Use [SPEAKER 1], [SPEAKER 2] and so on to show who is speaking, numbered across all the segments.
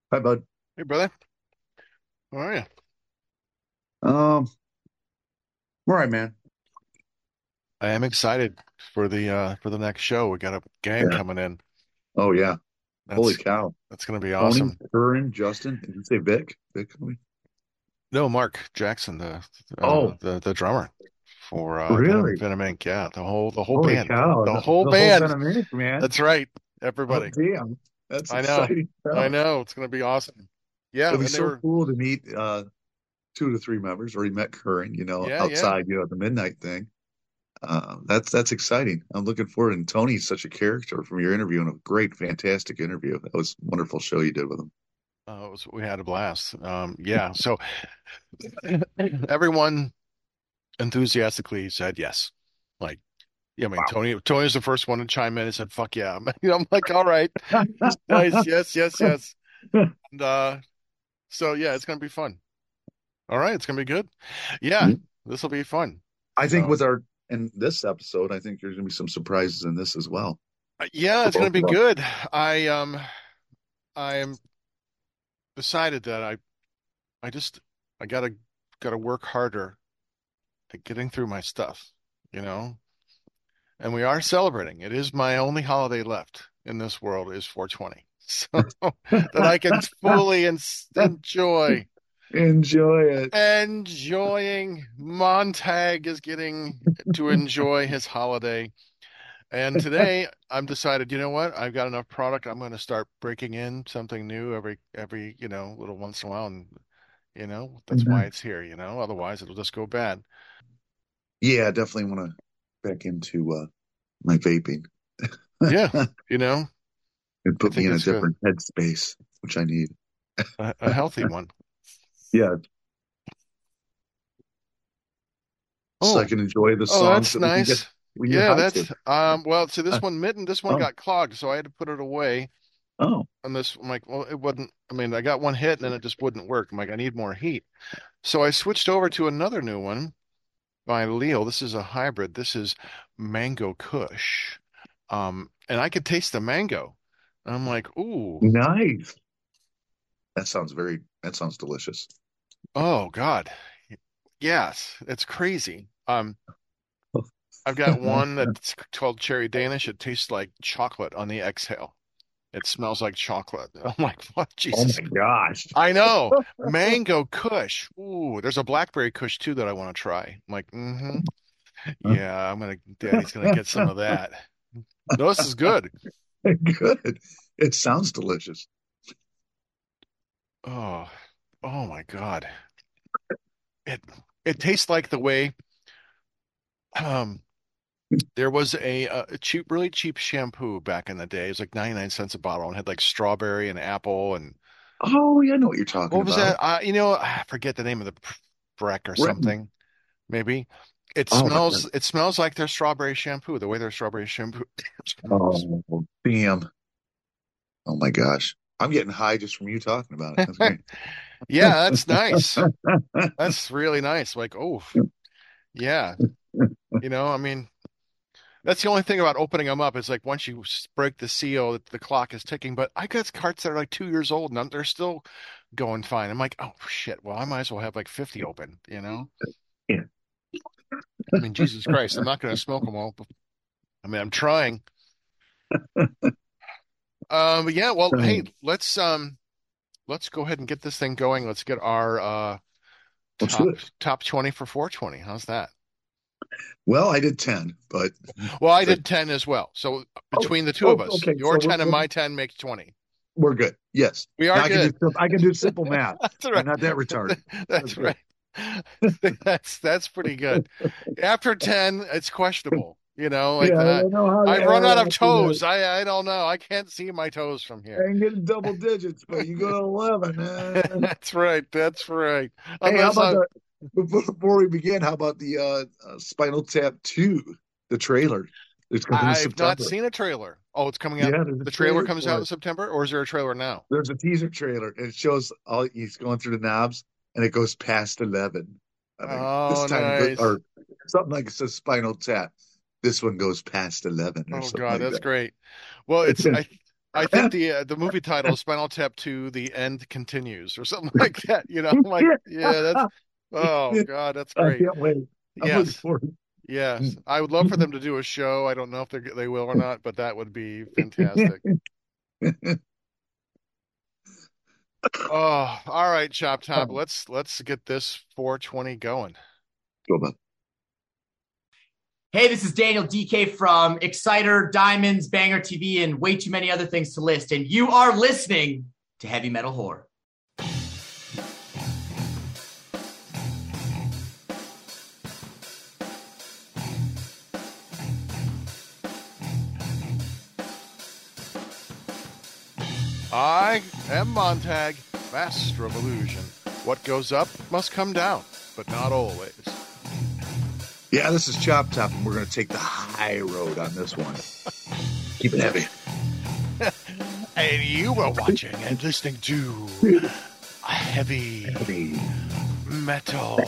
[SPEAKER 1] Hi, bud.
[SPEAKER 2] Hey, brother. How are you?
[SPEAKER 1] Um, all right, man.
[SPEAKER 2] I am excited for the next show. We got a gang
[SPEAKER 1] Yeah.
[SPEAKER 2] coming in.
[SPEAKER 1] Oh, yeah. Holy
[SPEAKER 2] That's
[SPEAKER 1] cow.
[SPEAKER 2] that's gonna be
[SPEAKER 1] Tony,
[SPEAKER 2] awesome.
[SPEAKER 1] Curran, Justin. Did you say Vic? Vic?
[SPEAKER 2] No, Mark Jackson, the
[SPEAKER 1] Oh,
[SPEAKER 2] drummer for
[SPEAKER 1] really?
[SPEAKER 2] Venom Inc. Yeah, the whole
[SPEAKER 1] Holy
[SPEAKER 2] band,
[SPEAKER 1] cow.
[SPEAKER 2] the
[SPEAKER 1] The,
[SPEAKER 2] whole
[SPEAKER 1] the whole
[SPEAKER 2] band.
[SPEAKER 1] Venom Inc., man.
[SPEAKER 2] That's right,
[SPEAKER 1] Oh,
[SPEAKER 2] everybody.
[SPEAKER 1] damn. That's
[SPEAKER 2] I know,
[SPEAKER 1] exciting
[SPEAKER 2] I
[SPEAKER 1] stuff.
[SPEAKER 2] know. It's gonna be awesome.
[SPEAKER 1] It'd
[SPEAKER 2] Yeah,
[SPEAKER 1] be
[SPEAKER 2] and they
[SPEAKER 1] so
[SPEAKER 2] were.
[SPEAKER 1] cool to meet two to three members, or you met Curran,
[SPEAKER 2] Yeah, yeah.
[SPEAKER 1] outside, the midnight thing. That's exciting. I'm looking forward. And Tony's such a character from your interview and a great, fantastic interview. That was a wonderful show you did with him.
[SPEAKER 2] We had a blast. Yeah. So everyone enthusiastically said yes. Like. Yeah, I mean,
[SPEAKER 1] Wow.
[SPEAKER 2] Tony's the first one to chime in and said, "Fuck yeah!" I'm like, "All right, nice, yes, yes, yes." And so yeah, it's gonna be fun. All right, it's gonna be good. Yeah, this will be fun.
[SPEAKER 1] I think
[SPEAKER 2] So
[SPEAKER 1] in this episode, I think there's going to be some surprises in this as well
[SPEAKER 2] yeah,
[SPEAKER 1] for
[SPEAKER 2] it's gonna
[SPEAKER 1] both
[SPEAKER 2] be
[SPEAKER 1] of us.
[SPEAKER 2] good. I am decided that I just I gotta work harder at getting through my stuff, you know. And we are celebrating. It is my only holiday left in this world is 420, so that I can fully enjoy.
[SPEAKER 1] Enjoy it.
[SPEAKER 2] Enjoying Montag is getting to enjoy his holiday. And today I'm decided, you know what? I've got enough product. I'm going to start breaking in something new every, little once in a while. And, that's why
[SPEAKER 1] Mhm.
[SPEAKER 2] it's here, otherwise it'll just go bad.
[SPEAKER 1] Yeah, I definitely want to back into my vaping.
[SPEAKER 2] Yeah.
[SPEAKER 1] It
[SPEAKER 2] You know, I
[SPEAKER 1] put me
[SPEAKER 2] think
[SPEAKER 1] in a
[SPEAKER 2] it's good.
[SPEAKER 1] different headspace, which I need.
[SPEAKER 2] A healthy one.
[SPEAKER 1] Yeah, so I
[SPEAKER 2] Oh,
[SPEAKER 1] can enjoy the
[SPEAKER 2] oh,
[SPEAKER 1] songs
[SPEAKER 2] that's
[SPEAKER 1] that we can get
[SPEAKER 2] nice.
[SPEAKER 1] high to.
[SPEAKER 2] Well, see this one
[SPEAKER 1] Oh,
[SPEAKER 2] got clogged, so I had to put it away.
[SPEAKER 1] oh,
[SPEAKER 2] And I'm like, well, it wouldn't. I mean, I got one hit and then it just wouldn't work. I'm like, I need more heat. So I switched over to another new one by Leo. This is a hybrid. This is Mango Kush. And I could taste the mango. And I'm like, ooh,
[SPEAKER 1] nice. That sounds delicious.
[SPEAKER 2] oh God. Yes, it's crazy. I've got one that's called Cherry Danish. It tastes like chocolate on the exhale. It smells like chocolate. I'm like, what?
[SPEAKER 1] Oh
[SPEAKER 2] Jesus.
[SPEAKER 1] my gosh.
[SPEAKER 2] I know. Mango Kush. Ooh, there's a blackberry Kush too that I want to try. I'm like, yeah, Daddy's gonna get some of that. No, this is good.
[SPEAKER 1] Good. It sounds delicious.
[SPEAKER 2] Oh, oh my God. It it tastes like the way um there was a cheap, really cheap shampoo back in the day. It was like 99 cents a bottle and had like strawberry and apple and
[SPEAKER 1] Oh, yeah, I know what you're talking
[SPEAKER 2] what was
[SPEAKER 1] about.
[SPEAKER 2] that? I forget the name of the Breck or
[SPEAKER 1] Britain.
[SPEAKER 2] something. Maybe. It
[SPEAKER 1] Oh,
[SPEAKER 2] smells it smells like their strawberry shampoo, the way their strawberry shampoo smells.
[SPEAKER 1] oh, damn. Oh my gosh. I'm getting high just from you talking about it. That's great.
[SPEAKER 2] Yeah, that's nice. That's really nice. Like, oh, yeah. I mean, that's the only thing about opening them up is like once you break the seal, the clock is ticking. But I got carts that are like 2 years old and they're still going fine. I'm like, oh shit. Well, I might as well have like 50 open.
[SPEAKER 1] Yeah.
[SPEAKER 2] I mean, Jesus Christ, I'm not going to smoke them all. I mean, I'm trying. But yeah, well, hey, let's go ahead and get this thing going. Let's get our
[SPEAKER 1] Let's do
[SPEAKER 2] top
[SPEAKER 1] it.
[SPEAKER 2] top 20 for 420. How's that?
[SPEAKER 1] Well, I did 10, but
[SPEAKER 2] Well, I
[SPEAKER 1] it's like,
[SPEAKER 2] did 10 as well. So
[SPEAKER 1] oh,
[SPEAKER 2] between the two of
[SPEAKER 1] oh,
[SPEAKER 2] us,
[SPEAKER 1] okay.
[SPEAKER 2] your
[SPEAKER 1] So
[SPEAKER 2] 10 and my 10 makes 20.
[SPEAKER 1] we're good. Yes.
[SPEAKER 2] We
[SPEAKER 1] Now
[SPEAKER 2] are good.
[SPEAKER 1] I can do simple math.
[SPEAKER 2] That's
[SPEAKER 1] I'm
[SPEAKER 2] right.
[SPEAKER 1] not that retarded. That's
[SPEAKER 2] That's
[SPEAKER 1] good.
[SPEAKER 2] right. That's pretty good. After 10, it's questionable. Like
[SPEAKER 1] Yeah, I
[SPEAKER 2] that.
[SPEAKER 1] don't know how to
[SPEAKER 2] I've run
[SPEAKER 1] add
[SPEAKER 2] out of
[SPEAKER 1] after that.
[SPEAKER 2] toes. I don't know. I can't see my toes from
[SPEAKER 1] I
[SPEAKER 2] here.
[SPEAKER 1] can get in double digits, but you go to 11, man.
[SPEAKER 2] That's right. That's right.
[SPEAKER 1] Hey, how
[SPEAKER 2] Unless
[SPEAKER 1] about
[SPEAKER 2] I'm,
[SPEAKER 1] before we begin, how about the Spinal Tap 2, the trailer? It's coming in
[SPEAKER 2] I've not
[SPEAKER 1] September.
[SPEAKER 2] seen a trailer. Oh, it's coming out.
[SPEAKER 1] Yeah, there's a
[SPEAKER 2] The trailer
[SPEAKER 1] trailer
[SPEAKER 2] comes out
[SPEAKER 1] for
[SPEAKER 2] in
[SPEAKER 1] it.
[SPEAKER 2] September, or is there a trailer now?
[SPEAKER 1] There's a teaser trailer, and it shows all he's going through the knobs, and it goes past 11. I mean, this
[SPEAKER 2] Oh,
[SPEAKER 1] time it goes,
[SPEAKER 2] nice.
[SPEAKER 1] or something like it says Spinal Tap. This one goes past 11 or
[SPEAKER 2] Oh
[SPEAKER 1] something
[SPEAKER 2] God,
[SPEAKER 1] like
[SPEAKER 2] that's
[SPEAKER 1] that.
[SPEAKER 2] great. Well,
[SPEAKER 1] It's
[SPEAKER 2] it's
[SPEAKER 1] gonna,
[SPEAKER 2] I. I think the movie title is Spinal Tap 2: The End Continues or something like that. I'm like, yeah, that's oh God, that's
[SPEAKER 1] I
[SPEAKER 2] great.
[SPEAKER 1] can't wait. I'm looking
[SPEAKER 2] Yes.
[SPEAKER 1] forward.
[SPEAKER 2] Yes. I would love for them to do a show. I don't know if they will or not, but that would be fantastic. Oh, all right, Chop Top. Let's get this 420 going.
[SPEAKER 1] Go about.
[SPEAKER 3] Hey, this is Daniel DK from Exciter, Diamonds, Banger TV, and way too many other things to list. And you are listening to Heavy Metal Horror.
[SPEAKER 2] I am Montag, master of illusion. What goes up must come down, but not always.
[SPEAKER 1] Yeah, this is Chop Top, and we're going to take the high road on this one. Keep it heavy.
[SPEAKER 2] And you were watching and listening to heavy metal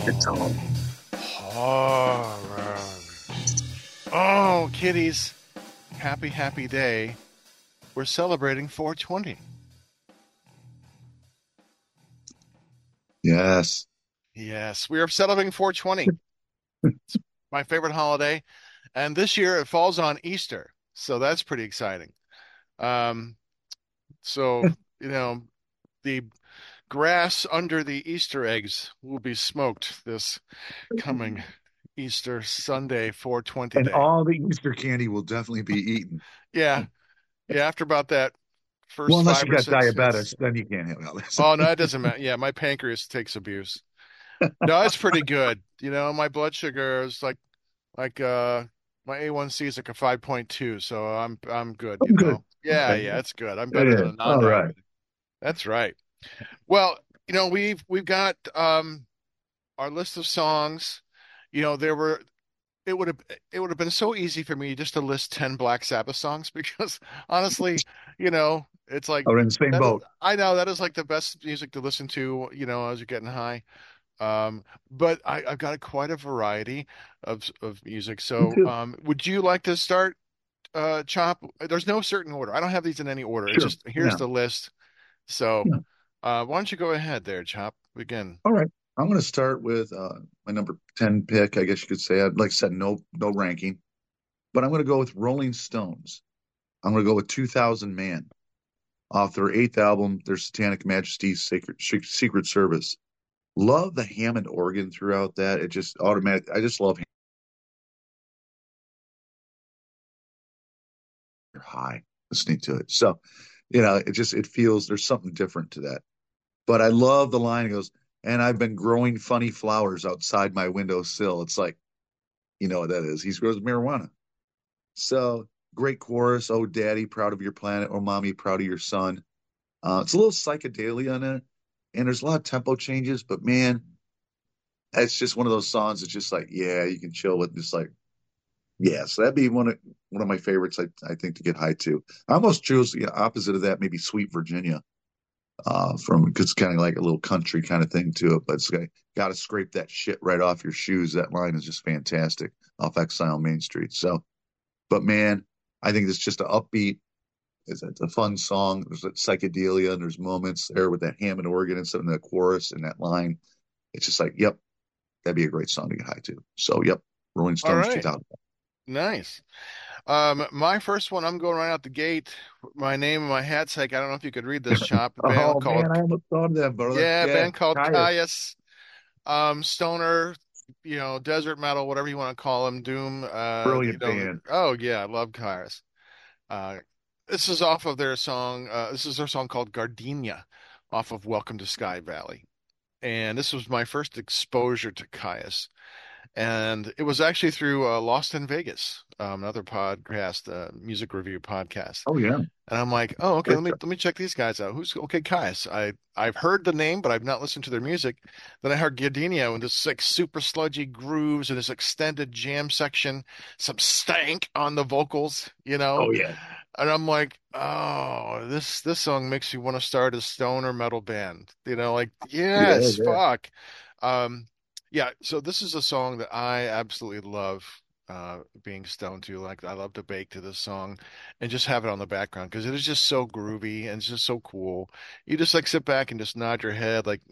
[SPEAKER 2] horror. Oh, kiddies, happy day. We're celebrating 420.
[SPEAKER 1] Yes.
[SPEAKER 2] Yes, we are celebrating 420. It's my favorite holiday. And this year it falls on Easter. So that's pretty exciting. So, the grass under the Easter eggs will be smoked this coming Easter Sunday 420
[SPEAKER 1] And
[SPEAKER 2] day.
[SPEAKER 1] all the Easter candy will definitely be eaten.
[SPEAKER 2] Yeah. Yeah, after about that first
[SPEAKER 1] Well, unless
[SPEAKER 2] five
[SPEAKER 1] you
[SPEAKER 2] or
[SPEAKER 1] got
[SPEAKER 2] six.
[SPEAKER 1] diabetes, then you can't have all this.
[SPEAKER 2] Oh, no, it doesn't matter. Yeah, my pancreas takes abuse. No, it's pretty good. My blood sugar is like my A1C is like a 5.2, so I'm good,
[SPEAKER 1] I'm good.
[SPEAKER 2] Yeah,
[SPEAKER 1] Okay.
[SPEAKER 2] yeah, it's good. I'm better than a
[SPEAKER 1] All right.
[SPEAKER 2] non-diabetic. That's right. Well, we've got our list of songs. There were it would have been so easy for me just to list 10 Black Sabbath songs because honestly, it's like
[SPEAKER 1] We're in the same
[SPEAKER 2] that is,
[SPEAKER 1] boat.
[SPEAKER 2] I know that is like the best music to listen to, as you're getting high. But I've got quite a variety of music.
[SPEAKER 1] Me
[SPEAKER 2] So,
[SPEAKER 1] too.
[SPEAKER 2] would you like to start, Chop? There's no certain order. I don't have these in any order. It's
[SPEAKER 1] Sure.
[SPEAKER 2] just here's
[SPEAKER 1] Yeah.
[SPEAKER 2] the list. So,
[SPEAKER 1] Yeah.
[SPEAKER 2] why don't you go ahead there, Chop? Begin.
[SPEAKER 1] All right. I'm going to start with my number 10 pick. I guess you could say. I'd like I said, no ranking, but I'm going to go with Rolling Stones. I'm going to go with 2000 Man off their eighth album, their Satanic Majesty's Secret Service. Love the Hammond organ throughout that. It just automatic. I just love high listening to it. So, it feels there's something different to that. But I love the line. It goes, and I've been growing funny flowers outside my windowsill. It's like, you know what that is. He grows marijuana. So great chorus. Oh, daddy, proud of your planet. Oh, mommy, proud of your son. It's a little psychedelia in it, and there's a lot of tempo changes. But man, it's just one of those songs. It's just like, yeah, you can chill with. Just like, yeah. So that'd be one of my favorites. I think to get high to. I almost chose the opposite of that. Maybe Sweet Virginia. From because it's kind of like a little country kind of thing to it, but it's got to scrape that shit right off your shoes. That line is just fantastic off Exile Main Street. So, but man, I think it's just an upbeat. It's a fun song. There's that psychedelia and there's moments there with that Hammond organ and something, that chorus and that line. It's just like, yep, that'd be a great song to get high to. So, yep, Rolling
[SPEAKER 2] All
[SPEAKER 1] Stones
[SPEAKER 2] right.
[SPEAKER 1] 2000.
[SPEAKER 2] Nice. My first one, I'm going right out the gate. My name and my hat sake. I don't know if you could read this, Chop. A band
[SPEAKER 1] Oh
[SPEAKER 2] called
[SPEAKER 1] man, I almost thought of that, brother.
[SPEAKER 2] Yeah, a
[SPEAKER 1] Yeah,
[SPEAKER 2] band called
[SPEAKER 1] Kaya.
[SPEAKER 2] Caius. Stoner, desert metal, whatever you want to call them, doom.
[SPEAKER 1] Brilliant band.
[SPEAKER 2] Oh yeah, I love Caius. Uh, this is off of their song. This is their song called Gardenia, off of Welcome to Sky Valley. And this was my first exposure to Caius. And it was actually through Lost in Vegas, another podcast, music review podcast.
[SPEAKER 1] Oh yeah.
[SPEAKER 2] And I'm like, oh, okay,
[SPEAKER 1] Great
[SPEAKER 2] let me check these guys out. Who's okay, Caius? I've heard the name, but I've not listened to their music. Then I heard Gardenia and this like super sludgy grooves and this extended jam section, some stank on the vocals,
[SPEAKER 1] Oh yeah.
[SPEAKER 2] And I'm like, oh, this song makes you want to start a stoner metal band. Like,
[SPEAKER 1] Yeah,
[SPEAKER 2] yes,
[SPEAKER 1] yeah.
[SPEAKER 2] fuck. Um, yeah, so this is a song that I absolutely love. being stoned to. Like I love to bake to this song and just have it on the background because it is just so groovy and it's just so cool. You just like sit back and just nod your head like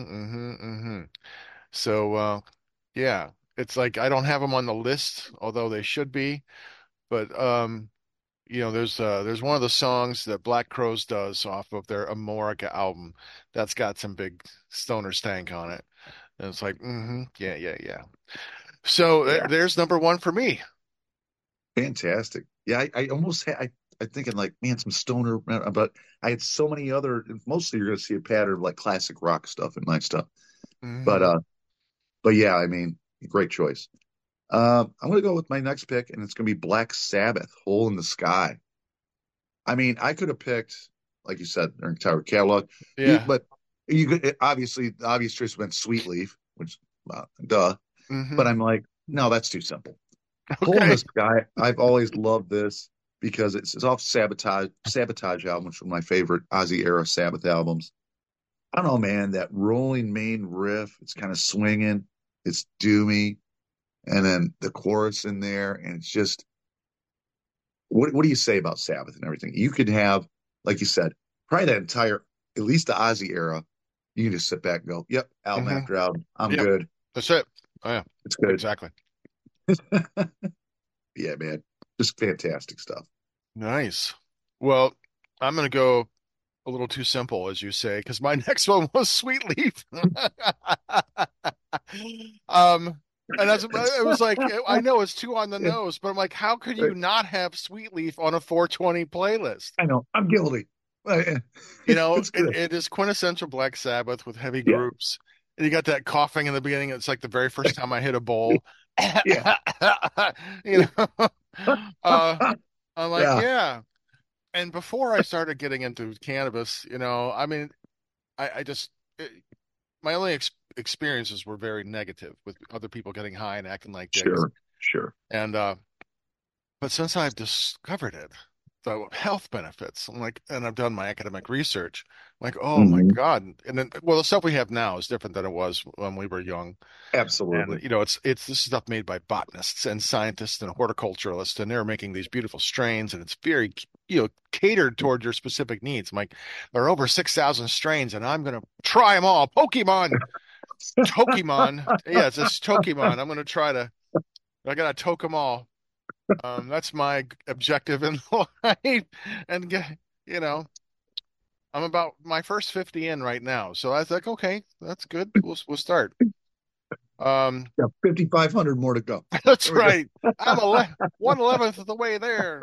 [SPEAKER 2] So yeah, it's like I don't have them on the list, although they should be. But there's one of the songs that Black Crowes does off of their Amorica album that's got some big stoner stank on it. And it's like, yeah, yeah, yeah. So
[SPEAKER 1] Yeah.
[SPEAKER 2] there's number one for me.
[SPEAKER 1] Fantastic. Yeah, I almost had I thinking like, man, some stoner, but I had so many other. Mostly, you're going to see a pattern of like classic rock stuff and my stuff. But
[SPEAKER 2] Hmm.
[SPEAKER 1] uh, but yeah, I mean, great choice. I'm going to go with my next pick, and it's going to be Black Sabbath, "Hole in the Sky." I mean, I could have picked, like you said, their entire catalog,
[SPEAKER 2] Yeah.
[SPEAKER 1] but you could obviously the obvious choice went Sweet Leaf, which duh. But
[SPEAKER 2] Hmm.
[SPEAKER 1] I'm like, no, that's too simple. Hole in the
[SPEAKER 2] Okay.
[SPEAKER 1] Sky. I've always loved this because it's off Sabotage album, which is one of my favorite Ozzy era Sabbath albums. I don't know, man. That rolling main riff, it's kind of swinging, it's doomy, and then the chorus in there, and it's just what do you say about Sabbath and everything? You could have, like you said, probably that entire, at least the Ozzy era. You can just sit back and go, "Yep, album
[SPEAKER 2] Hmm.
[SPEAKER 1] after album, I'm
[SPEAKER 2] Yep.
[SPEAKER 1] good.
[SPEAKER 2] That's it. Oh, yeah.
[SPEAKER 1] It's good."
[SPEAKER 2] Exactly.
[SPEAKER 1] Yeah, man, just fantastic stuff.
[SPEAKER 2] Nice. Well, I'm gonna go a little too simple, as you say, because my next one was Sweet Leaf. Um, and that's it was like I know it's too on the nose, but I'm like, how could you not have Sweet Leaf on a 420 playlist?
[SPEAKER 1] I know, I'm guilty.
[SPEAKER 2] You know,
[SPEAKER 1] It's
[SPEAKER 2] it,
[SPEAKER 1] good.
[SPEAKER 2] it is quintessential Black Sabbath with heavy
[SPEAKER 1] Yeah,
[SPEAKER 2] groups. And you got that coughing in the beginning. It's like the very first time I hit a bowl.
[SPEAKER 1] yeah,
[SPEAKER 2] You know, uh, I'm like,
[SPEAKER 1] yeah.
[SPEAKER 2] yeah. And before I started getting into cannabis, I mean, I just my only experiences were very negative with other people getting high and acting like dicks.
[SPEAKER 1] Sure, sure.
[SPEAKER 2] And but since I've discovered it, the health benefits, I'm like, and I've done my academic research, I'm like, oh my
[SPEAKER 1] Hmm.
[SPEAKER 2] God. And then, well, the stuff we have now is different than it was when we were young. And
[SPEAKER 1] Absolutely.
[SPEAKER 2] it's this stuff made by botanists and scientists and horticulturalists, and they're making these beautiful strains, and it's very, catered toward your specific needs. I'm like, there are over 6,000 strains, and I'm gonna try them all. Pokemon, yeah, it's this Pokemon. I'm gonna try to. I gotta toke them all. That's my objective in life, and you know, I'm about my first 50 in right now, so I was like, okay, that's good. We'll start. Um,
[SPEAKER 1] Yeah, 5,500 more to go.
[SPEAKER 2] that's
[SPEAKER 1] There we go.
[SPEAKER 2] right. I'm 1/11th of the way there.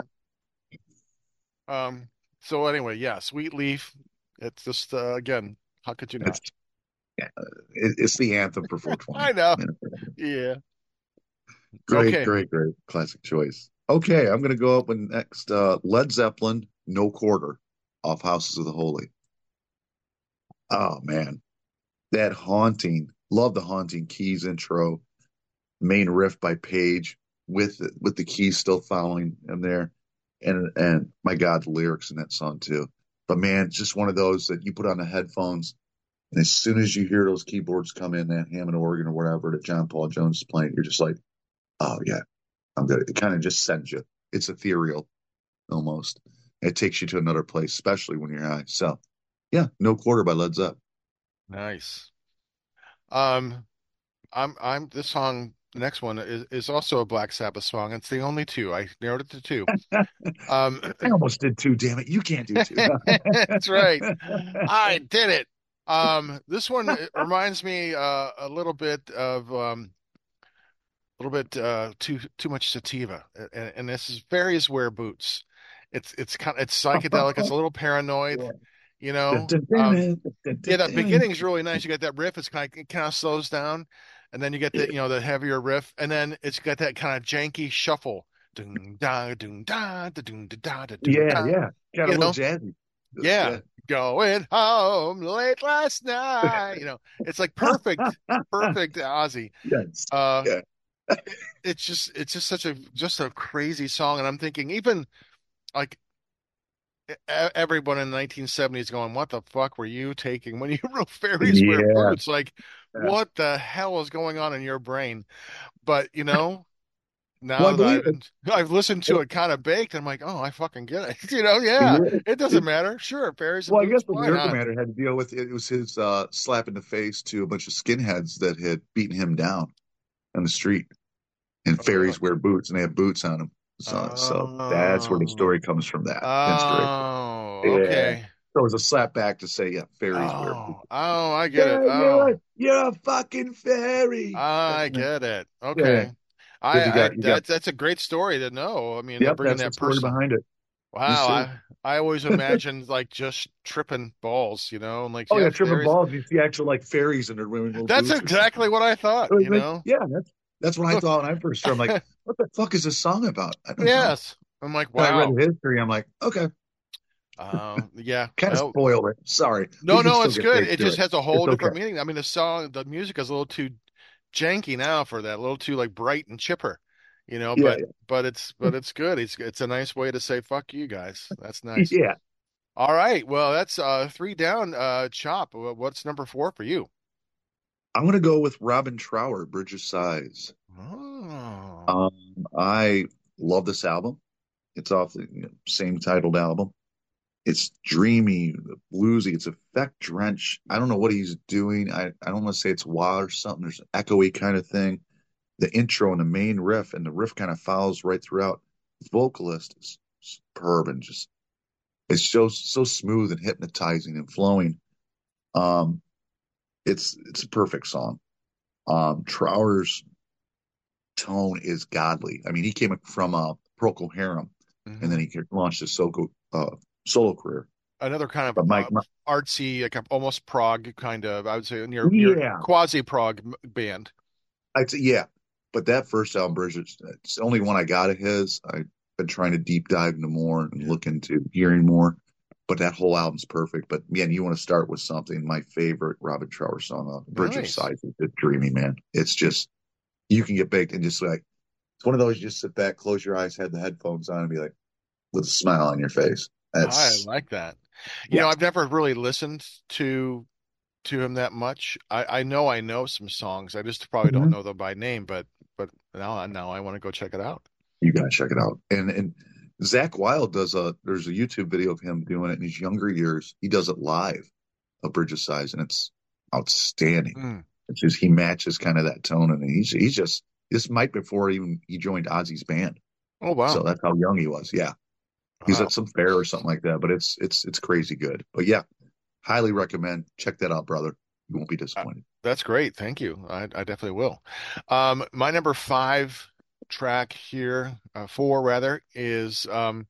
[SPEAKER 2] Um, so anyway, yeah, Sweet Leaf. It's just again, how could you
[SPEAKER 1] It's
[SPEAKER 2] not?
[SPEAKER 1] yeah, it's the anthem for
[SPEAKER 2] I
[SPEAKER 1] 420.
[SPEAKER 2] know.
[SPEAKER 1] Yeah.
[SPEAKER 2] Yeah.
[SPEAKER 1] Great,
[SPEAKER 2] Okay.
[SPEAKER 1] great, great. Classic choice. Okay, I'm going to go up with next Led Zeppelin, No Quarter, off Houses of the Holy. Oh, man. That haunting, love the haunting keys intro, main riff by Page with the keys still following in there. And my God, the lyrics in that song too. But man, it's just one of those that you put on the headphones, and as soon as you hear those keyboards come in, that Hammond organ or whatever that John Paul Jones is playing, you're just like, oh yeah, I'm good. It kind of just sends you. It's ethereal almost. It takes you to another place, especially when you're high. So yeah, No Quarter by Led Zepp.
[SPEAKER 2] Nice. Um, I'm this song. The next one is also a Black Sabbath song. It's the only two. I narrowed it to two. Um,
[SPEAKER 1] I almost did two. Damn it, you can't do two.
[SPEAKER 2] that's right. I did it. This one it reminds me a little bit too much sativa, and this is Fairies Wear Boots. It's psychedelic. It's a little paranoid,
[SPEAKER 1] Yeah.
[SPEAKER 2] you
[SPEAKER 1] Dun,
[SPEAKER 2] know.
[SPEAKER 1] dun, dun, dun,
[SPEAKER 2] Yeah,
[SPEAKER 1] dun,
[SPEAKER 2] that
[SPEAKER 1] dun.
[SPEAKER 2] beginning's really nice. You got that riff. It kind of slows down, and then you get
[SPEAKER 1] Yeah,
[SPEAKER 2] the heavier riff, and then it's got that kind of janky shuffle. Dun da dun da da dun da da da dun
[SPEAKER 1] yeah,
[SPEAKER 2] da.
[SPEAKER 1] yeah. Got a
[SPEAKER 2] You
[SPEAKER 1] little
[SPEAKER 2] know,
[SPEAKER 1] jazzy.
[SPEAKER 2] yeah.
[SPEAKER 1] Yeah.
[SPEAKER 2] Going home late last night. It's like perfect Ozzy.
[SPEAKER 1] Yes.
[SPEAKER 2] Uh,
[SPEAKER 1] Yeah.
[SPEAKER 2] it's just such a crazy song, and I'm thinking even like everyone in the 1970s going, what the fuck were you taking when you wrote Fairies Wear
[SPEAKER 1] Yeah.
[SPEAKER 2] Boots? Like, what the hell is going on in your brain? But,
[SPEAKER 1] Well, I
[SPEAKER 2] now
[SPEAKER 1] believe
[SPEAKER 2] that
[SPEAKER 1] it.
[SPEAKER 2] I've listened to
[SPEAKER 1] Well,
[SPEAKER 2] it kind of baked, I'm like, oh, I fucking get it. Yeah,
[SPEAKER 1] yeah.
[SPEAKER 2] it doesn't matter. Sure, Fairies and
[SPEAKER 1] Well, I
[SPEAKER 2] Boots,
[SPEAKER 1] guess what
[SPEAKER 2] why
[SPEAKER 1] Miracle
[SPEAKER 2] not?
[SPEAKER 1] Man had to deal with it was his slap in the face to a bunch of skinheads that had beaten him down on the street. And
[SPEAKER 2] Oh, really?
[SPEAKER 1] fairies wear boots, and they have boots on them. So that's where the
[SPEAKER 2] Oh,
[SPEAKER 1] story comes from. That inspiration.
[SPEAKER 2] oh,
[SPEAKER 1] Yeah.
[SPEAKER 2] okay.
[SPEAKER 1] So it was a slap back to say, yeah, fairies wear boots.
[SPEAKER 2] Oh, I get it.
[SPEAKER 1] Yeah,
[SPEAKER 2] Oh,
[SPEAKER 1] you're a fucking fairy.
[SPEAKER 2] I get it.
[SPEAKER 1] Yeah.
[SPEAKER 2] Okay.
[SPEAKER 1] Because you got,
[SPEAKER 2] That's a great story to know. I mean, they're
[SPEAKER 1] yep,
[SPEAKER 2] bringing
[SPEAKER 1] that's the
[SPEAKER 2] that
[SPEAKER 1] story
[SPEAKER 2] personal.
[SPEAKER 1] behind it. Yes,
[SPEAKER 2] Wow,
[SPEAKER 1] sir.
[SPEAKER 2] I always imagined like just tripping balls, and like,
[SPEAKER 1] Oh
[SPEAKER 2] yeah,
[SPEAKER 1] yeah, tripping
[SPEAKER 2] fairies.
[SPEAKER 1] balls. You see actual like fairies and they're wearing little
[SPEAKER 2] That's
[SPEAKER 1] boots or something.
[SPEAKER 2] exactly what I thought,
[SPEAKER 1] Yeah, that's what I thought when I first started. I'm like, what the fuck is this song about? I don't know.
[SPEAKER 2] Yes. I'm like,
[SPEAKER 1] Then I read
[SPEAKER 2] wow.
[SPEAKER 1] the history. I'm like, okay,
[SPEAKER 2] Yeah.
[SPEAKER 1] kind of
[SPEAKER 2] Well,
[SPEAKER 1] spoiled it. Sorry, we
[SPEAKER 2] no,
[SPEAKER 1] can
[SPEAKER 2] no,
[SPEAKER 1] still
[SPEAKER 2] it's
[SPEAKER 1] get
[SPEAKER 2] good.
[SPEAKER 1] paid
[SPEAKER 2] It
[SPEAKER 1] to
[SPEAKER 2] just
[SPEAKER 1] it.
[SPEAKER 2] has a
[SPEAKER 1] It's
[SPEAKER 2] whole
[SPEAKER 1] okay.
[SPEAKER 2] different meaning. I mean, the music is a little too janky now for that, a little too like bright and chipper,
[SPEAKER 1] Yeah,
[SPEAKER 2] but it's good. It's a nice way to say fuck you guys. That's
[SPEAKER 1] yeah,
[SPEAKER 2] nice.
[SPEAKER 1] yeah.
[SPEAKER 2] All right. Well, that's three down, Chop. What's number four for you?
[SPEAKER 1] I'm gonna go with Robin Trower, Bridge of Sighs.
[SPEAKER 2] Oh.
[SPEAKER 1] I love this album. It's off the same titled album. It's dreamy, bluesy. It's effect drenched. I don't know what he's doing. I don't want to say it's wild or something. There's an echoey kind of thing. The intro and the main riff, and the riff kind of follows right throughout. The vocalist is superb and just it's so smooth and hypnotizing and flowing. Um, it's a perfect song. Trower's tone is godly. I mean, he came from Procol Harum, and then
[SPEAKER 2] Hmm.
[SPEAKER 1] he launched his solo career.
[SPEAKER 2] Another kind of
[SPEAKER 1] But
[SPEAKER 2] artsy, like almost prog kind of, I would say, near
[SPEAKER 1] yeah,
[SPEAKER 2] quasi prog band.
[SPEAKER 1] I'd say yeah. But that first album, Bridges, it's the only one I got of his. I've been trying to deep dive into more and look into hearing more. But that whole album's perfect. But man, you want to start with something. My favorite Robin Trower song, Bridge of
[SPEAKER 2] Nice.
[SPEAKER 1] Sighs, is just dreamy, man. It's just you can get baked and just like it's one of those you just sit back, close your eyes, have the headphones on, and be like with a smile on your face.
[SPEAKER 2] I
[SPEAKER 1] That's
[SPEAKER 2] like that.
[SPEAKER 1] yeah.
[SPEAKER 2] I've never really listened to him that much. I know some songs. I just probably don't
[SPEAKER 1] Mhm.
[SPEAKER 2] know them by name, but now I want to go check it out.
[SPEAKER 1] You gotta check it out. And Zach Wild does there's a YouTube video of him doing it in his younger years. He does it live, a Bridge of Sighs, and it's outstanding.
[SPEAKER 2] Mm.
[SPEAKER 1] It's just he matches kind of that tone, and he's just this might before even he joined Ozzy's band.
[SPEAKER 2] Oh
[SPEAKER 1] So
[SPEAKER 2] wow.
[SPEAKER 1] that's how young he was. Yeah, he's
[SPEAKER 2] Wow.
[SPEAKER 1] at some fair or something like that. But it's crazy good. But yeah, highly recommend check that out, brother. You won't be
[SPEAKER 2] Uh,
[SPEAKER 1] disappointed.
[SPEAKER 2] that's great. Thank you. I definitely will. My number five track here, four rather, is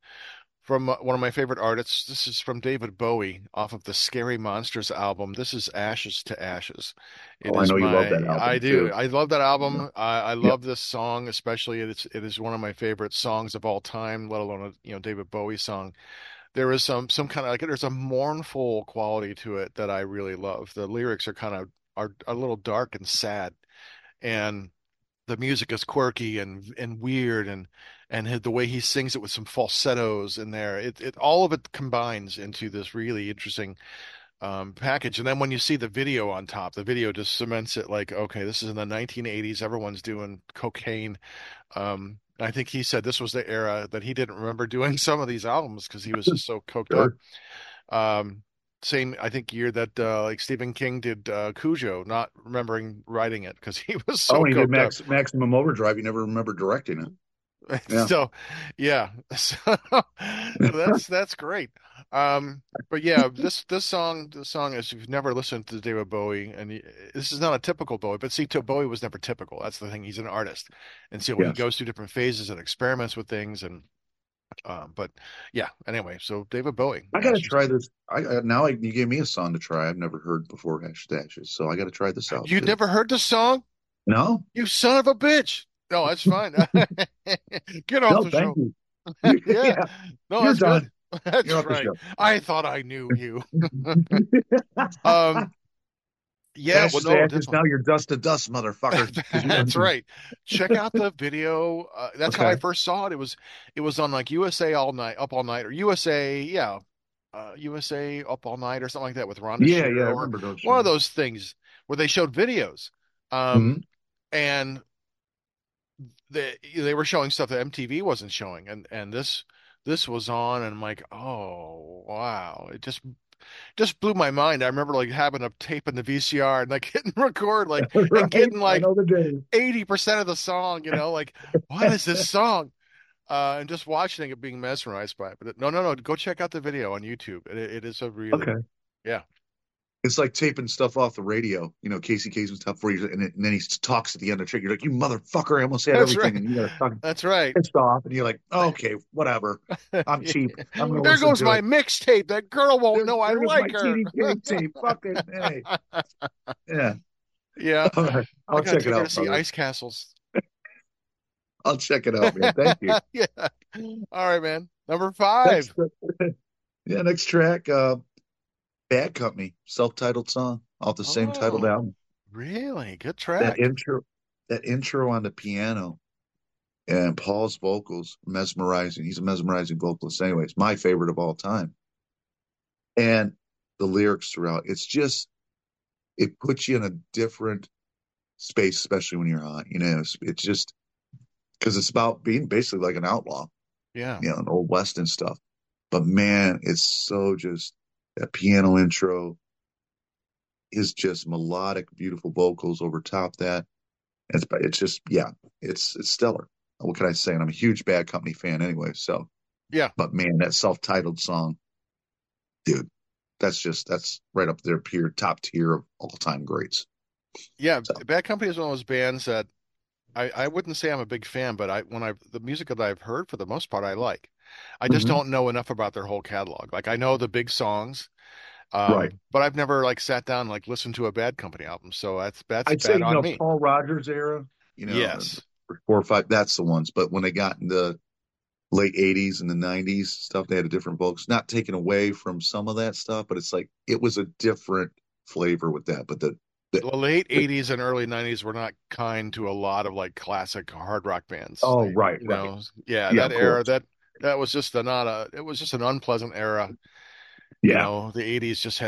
[SPEAKER 2] from one of my favorite artists. This is from David Bowie off of the Scary Monsters album. This is Ashes to Ashes. It
[SPEAKER 1] Oh, I
[SPEAKER 2] is
[SPEAKER 1] know you love that
[SPEAKER 2] I
[SPEAKER 1] album
[SPEAKER 2] do.
[SPEAKER 1] too.
[SPEAKER 2] I love that
[SPEAKER 1] Yeah,
[SPEAKER 2] album. I
[SPEAKER 1] yeah,
[SPEAKER 2] love this song, especially it is one of my favorite songs of all time, let alone a David Bowie song. There is some kind of like there's a mournful quality to it that I really love. The lyrics are kind of are a little dark and sad, and the music is quirky and weird and the way he sings it with some falsettos in there. It all of it combines into this really interesting package. And then when you see the video on top, the video just cements it like, okay, this is in the 1980s. Everyone's doing cocaine. I think he said this was the era that he didn't remember doing some of these albums because he was just so coked up.
[SPEAKER 1] sure.
[SPEAKER 2] Um, Same, I think, year that like Stephen King did Cujo, not remembering writing it because he was
[SPEAKER 1] Oh,
[SPEAKER 2] so
[SPEAKER 1] and he did
[SPEAKER 2] coked up.
[SPEAKER 1] Maximum Overdrive. You never remember directing it. Yeah.
[SPEAKER 2] So, yeah, so that's great. But yeah, this song is, if you've never listened to David Bowie, and this is not a typical Bowie, but see, Bowie was never typical. That's the thing. He's an artist, and so he
[SPEAKER 1] Yes.
[SPEAKER 2] goes through different phases and experiments with things, and but yeah. Anyway, so David Bowie,
[SPEAKER 1] I gotta
[SPEAKER 2] Ashes.
[SPEAKER 1] try this. You gave me a song to try. I've never heard before, Hash Dashes. So I got to try this out
[SPEAKER 2] You'd
[SPEAKER 1] too.
[SPEAKER 2] never heard the song?
[SPEAKER 1] No,
[SPEAKER 2] You son of a bitch! No, that's fine. Get off
[SPEAKER 1] no,
[SPEAKER 2] the
[SPEAKER 1] thank
[SPEAKER 2] show.
[SPEAKER 1] you.
[SPEAKER 2] Yeah,
[SPEAKER 1] Yeah,
[SPEAKER 2] no,
[SPEAKER 1] you're
[SPEAKER 2] that's good.
[SPEAKER 1] done. You're
[SPEAKER 2] That's
[SPEAKER 1] off the
[SPEAKER 2] right.
[SPEAKER 1] show.
[SPEAKER 2] I thought I knew you. Um, yeah, well,
[SPEAKER 1] Ashes to
[SPEAKER 2] no,
[SPEAKER 1] ashes.
[SPEAKER 2] definitely.
[SPEAKER 1] Now you're dust to dust, motherfucker. 'Cause
[SPEAKER 2] That's right. Check out the video. That's how I
[SPEAKER 1] okay.
[SPEAKER 2] first saw it. It was on like USA All Night, Up All Night, or USA, yeah, USA Up All Night or something like that with Rhonda
[SPEAKER 1] Yeah, yeah,
[SPEAKER 2] Shear,
[SPEAKER 1] I
[SPEAKER 2] or
[SPEAKER 1] remember those
[SPEAKER 2] one of
[SPEAKER 1] shows.
[SPEAKER 2] those things where they showed videos.
[SPEAKER 1] Hmm.
[SPEAKER 2] Um, and they were showing stuff that MTV wasn't showing, and this was on, and I'm like, oh wow, it just blew my mind. I remember like having a tape in the VCR and like hitting record, like and
[SPEAKER 1] Right?
[SPEAKER 2] getting
[SPEAKER 1] I
[SPEAKER 2] like
[SPEAKER 1] know the day.
[SPEAKER 2] 80% of the song, like what is this song? And just watching it, being mesmerized by it. But no, no, no, go check out the video on YouTube. It is a really,
[SPEAKER 1] Okay.
[SPEAKER 2] yeah,
[SPEAKER 1] It's like taping stuff off the radio, Casey Kasem stuff for you, and then he talks at the end of the trick. You're like, you motherfucker, I almost had
[SPEAKER 2] that's
[SPEAKER 1] everything,
[SPEAKER 2] right,
[SPEAKER 1] and you got to fucking
[SPEAKER 2] that's right.
[SPEAKER 1] pissed off, and you're like, okay, whatever. I'm cheap. I'm gonna
[SPEAKER 2] There
[SPEAKER 1] listen
[SPEAKER 2] goes
[SPEAKER 1] to
[SPEAKER 2] my
[SPEAKER 1] it.
[SPEAKER 2] mixtape. That girl won't know I
[SPEAKER 1] There goes my
[SPEAKER 2] like her.
[SPEAKER 1] TDK tape. Fucking hey, yeah.
[SPEAKER 2] Yeah,
[SPEAKER 1] All right,
[SPEAKER 2] I
[SPEAKER 1] I'll
[SPEAKER 2] gotta
[SPEAKER 1] check it
[SPEAKER 2] take her to
[SPEAKER 1] out,
[SPEAKER 2] see
[SPEAKER 1] brother.
[SPEAKER 2] Ice Castles.
[SPEAKER 1] I'll check it out, man. Thank you.
[SPEAKER 2] Yeah. All right, man. Number
[SPEAKER 1] Next,
[SPEAKER 2] 5.
[SPEAKER 1] yeah, next track, Bad Company, self-titled song off the same titled
[SPEAKER 2] Oh,
[SPEAKER 1] album.
[SPEAKER 2] really? Good
[SPEAKER 1] That
[SPEAKER 2] track.
[SPEAKER 1] intro, that intro on the piano and Paul's vocals, mesmerizing. He's a mesmerizing vocalist, anyways. My favorite of all time. And the lyrics throughout, it puts you in a different space, especially when you're hot. It's just because it's about being basically like an outlaw,
[SPEAKER 2] Yeah.
[SPEAKER 1] an old west and stuff. But man, it's so just that piano intro is just melodic, beautiful vocals over top that. It's just, yeah, it's stellar. What can I say? And I'm a huge Bad Company fan anyway. So,
[SPEAKER 2] Yeah.
[SPEAKER 1] but man, that self-titled song, dude, that's right up there, peer top tier of all-time greats.
[SPEAKER 2] Yeah.
[SPEAKER 1] So,
[SPEAKER 2] Bad Company is one of those bands that I wouldn't say I'm a big fan, but the music that I've heard for the most part I like. I just
[SPEAKER 1] mhm,
[SPEAKER 2] don't know enough about their whole catalog. Like I know the big songs,
[SPEAKER 1] right.
[SPEAKER 2] but I've never like sat down and like listened to a Bad Company album. So that's
[SPEAKER 1] I'd say,
[SPEAKER 2] bad on me.
[SPEAKER 1] Paul Rogers era,
[SPEAKER 2] Yes.
[SPEAKER 1] 4 or 5, that's the ones. But when they got in the late 80s and the 90s stuff, they had a different vocals, not taken away from some of that stuff, but it's like, it was a different flavor with that. But
[SPEAKER 2] The late 80s and early 90s were not kind to a lot of like classic hard rock bands.
[SPEAKER 1] oh,
[SPEAKER 2] They,
[SPEAKER 1] right, right.
[SPEAKER 2] yeah,
[SPEAKER 1] Yeah,
[SPEAKER 2] that
[SPEAKER 1] of
[SPEAKER 2] era,
[SPEAKER 1] course.
[SPEAKER 2] that was just not it was just an unpleasant era.
[SPEAKER 1] Yeah,
[SPEAKER 2] The 80s just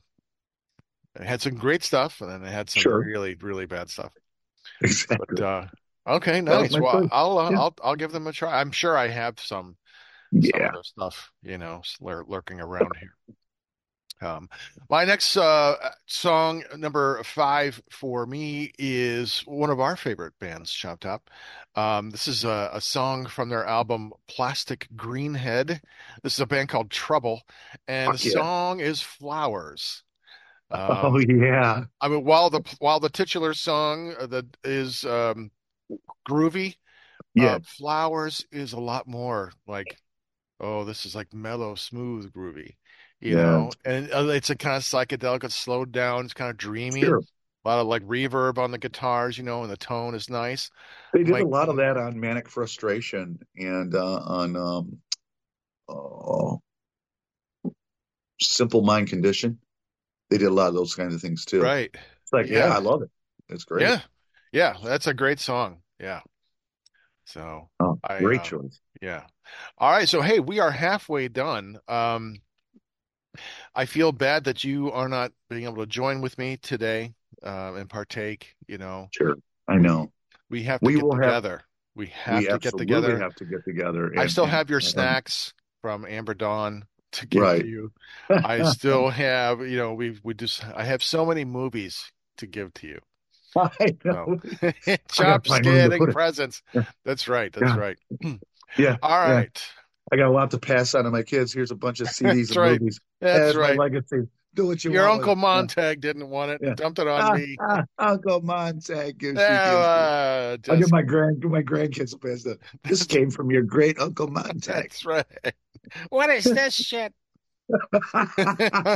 [SPEAKER 2] had some great stuff and then it had some
[SPEAKER 1] sure.
[SPEAKER 2] really, really bad stuff. But
[SPEAKER 1] Exactly.
[SPEAKER 2] okay,
[SPEAKER 1] That was
[SPEAKER 2] nice.
[SPEAKER 1] my
[SPEAKER 2] Well,
[SPEAKER 1] choice. Yeah.
[SPEAKER 2] I'll give them a try. I'm sure I have some of
[SPEAKER 1] Yeah.
[SPEAKER 2] their stuff, lurking around here. My next song, number 5 for me, is one of our favorite bands, Chop Top. This is a song from their album Plastic Greenhead. This is a band called Trouble, and the
[SPEAKER 1] Fuck yeah.
[SPEAKER 2] song is Flowers.
[SPEAKER 1] Oh, yeah.
[SPEAKER 2] I mean, while the titular song that is groovy,
[SPEAKER 1] Yeah.
[SPEAKER 2] Flowers is a lot more like, oh, this is like mellow, smooth, groovy,
[SPEAKER 1] Yeah.
[SPEAKER 2] and it's a kind of psychedelic. It's slowed down. It's kind of dreamy.
[SPEAKER 1] Sure.
[SPEAKER 2] A lot of like reverb on the guitars, and the tone is nice.
[SPEAKER 1] They
[SPEAKER 2] I'm
[SPEAKER 1] did a
[SPEAKER 2] like,
[SPEAKER 1] lot of that on Manic Frustration and on oh, Simple Mind Condition. They did a lot of those kinds of things too.
[SPEAKER 2] right.
[SPEAKER 1] It's like, yeah,
[SPEAKER 2] Yeah.
[SPEAKER 1] I love it. It's great.
[SPEAKER 2] Yeah. Yeah. That's a great song. Yeah. So
[SPEAKER 1] Oh,
[SPEAKER 2] I,
[SPEAKER 1] great choice.
[SPEAKER 2] yeah. All right. So, hey, we are halfway done. I feel bad that you are not being able to join with me today, and partake.
[SPEAKER 1] Sure. I
[SPEAKER 2] We
[SPEAKER 1] know.
[SPEAKER 2] we have to
[SPEAKER 1] We
[SPEAKER 2] get
[SPEAKER 1] will have,
[SPEAKER 2] together. We have
[SPEAKER 1] we
[SPEAKER 2] to get
[SPEAKER 1] absolutely
[SPEAKER 2] together.
[SPEAKER 1] have to get together
[SPEAKER 2] I still
[SPEAKER 1] and,
[SPEAKER 2] have your snacks from Amber Dawn to give to
[SPEAKER 1] right.
[SPEAKER 2] you. I still have, we just I have so many movies to give to you.
[SPEAKER 1] I
[SPEAKER 2] So
[SPEAKER 1] know. I got to
[SPEAKER 2] Chop's
[SPEAKER 1] find room to
[SPEAKER 2] getting
[SPEAKER 1] put it.
[SPEAKER 2] presents. That's right. That's
[SPEAKER 1] Yeah.
[SPEAKER 2] right.
[SPEAKER 1] Yeah.
[SPEAKER 2] All
[SPEAKER 1] Yeah.
[SPEAKER 2] right.
[SPEAKER 1] I got a lot to pass on to my kids. Here's a bunch of CDs
[SPEAKER 2] That's
[SPEAKER 1] and
[SPEAKER 2] right.
[SPEAKER 1] movies
[SPEAKER 2] That's
[SPEAKER 1] as my
[SPEAKER 2] right.
[SPEAKER 1] legacy. Do what you
[SPEAKER 2] Your
[SPEAKER 1] want with
[SPEAKER 2] Uncle
[SPEAKER 1] it. Yeah.
[SPEAKER 2] Montag didn't want it
[SPEAKER 1] Yeah.
[SPEAKER 2] and dumped it on me.
[SPEAKER 1] Uncle Montag gives you gives you.
[SPEAKER 2] Yeah,
[SPEAKER 1] I'll give
[SPEAKER 2] just
[SPEAKER 1] my grandkids a pass. This came from your great Uncle Montag.
[SPEAKER 2] that's right. What is this shit? Oh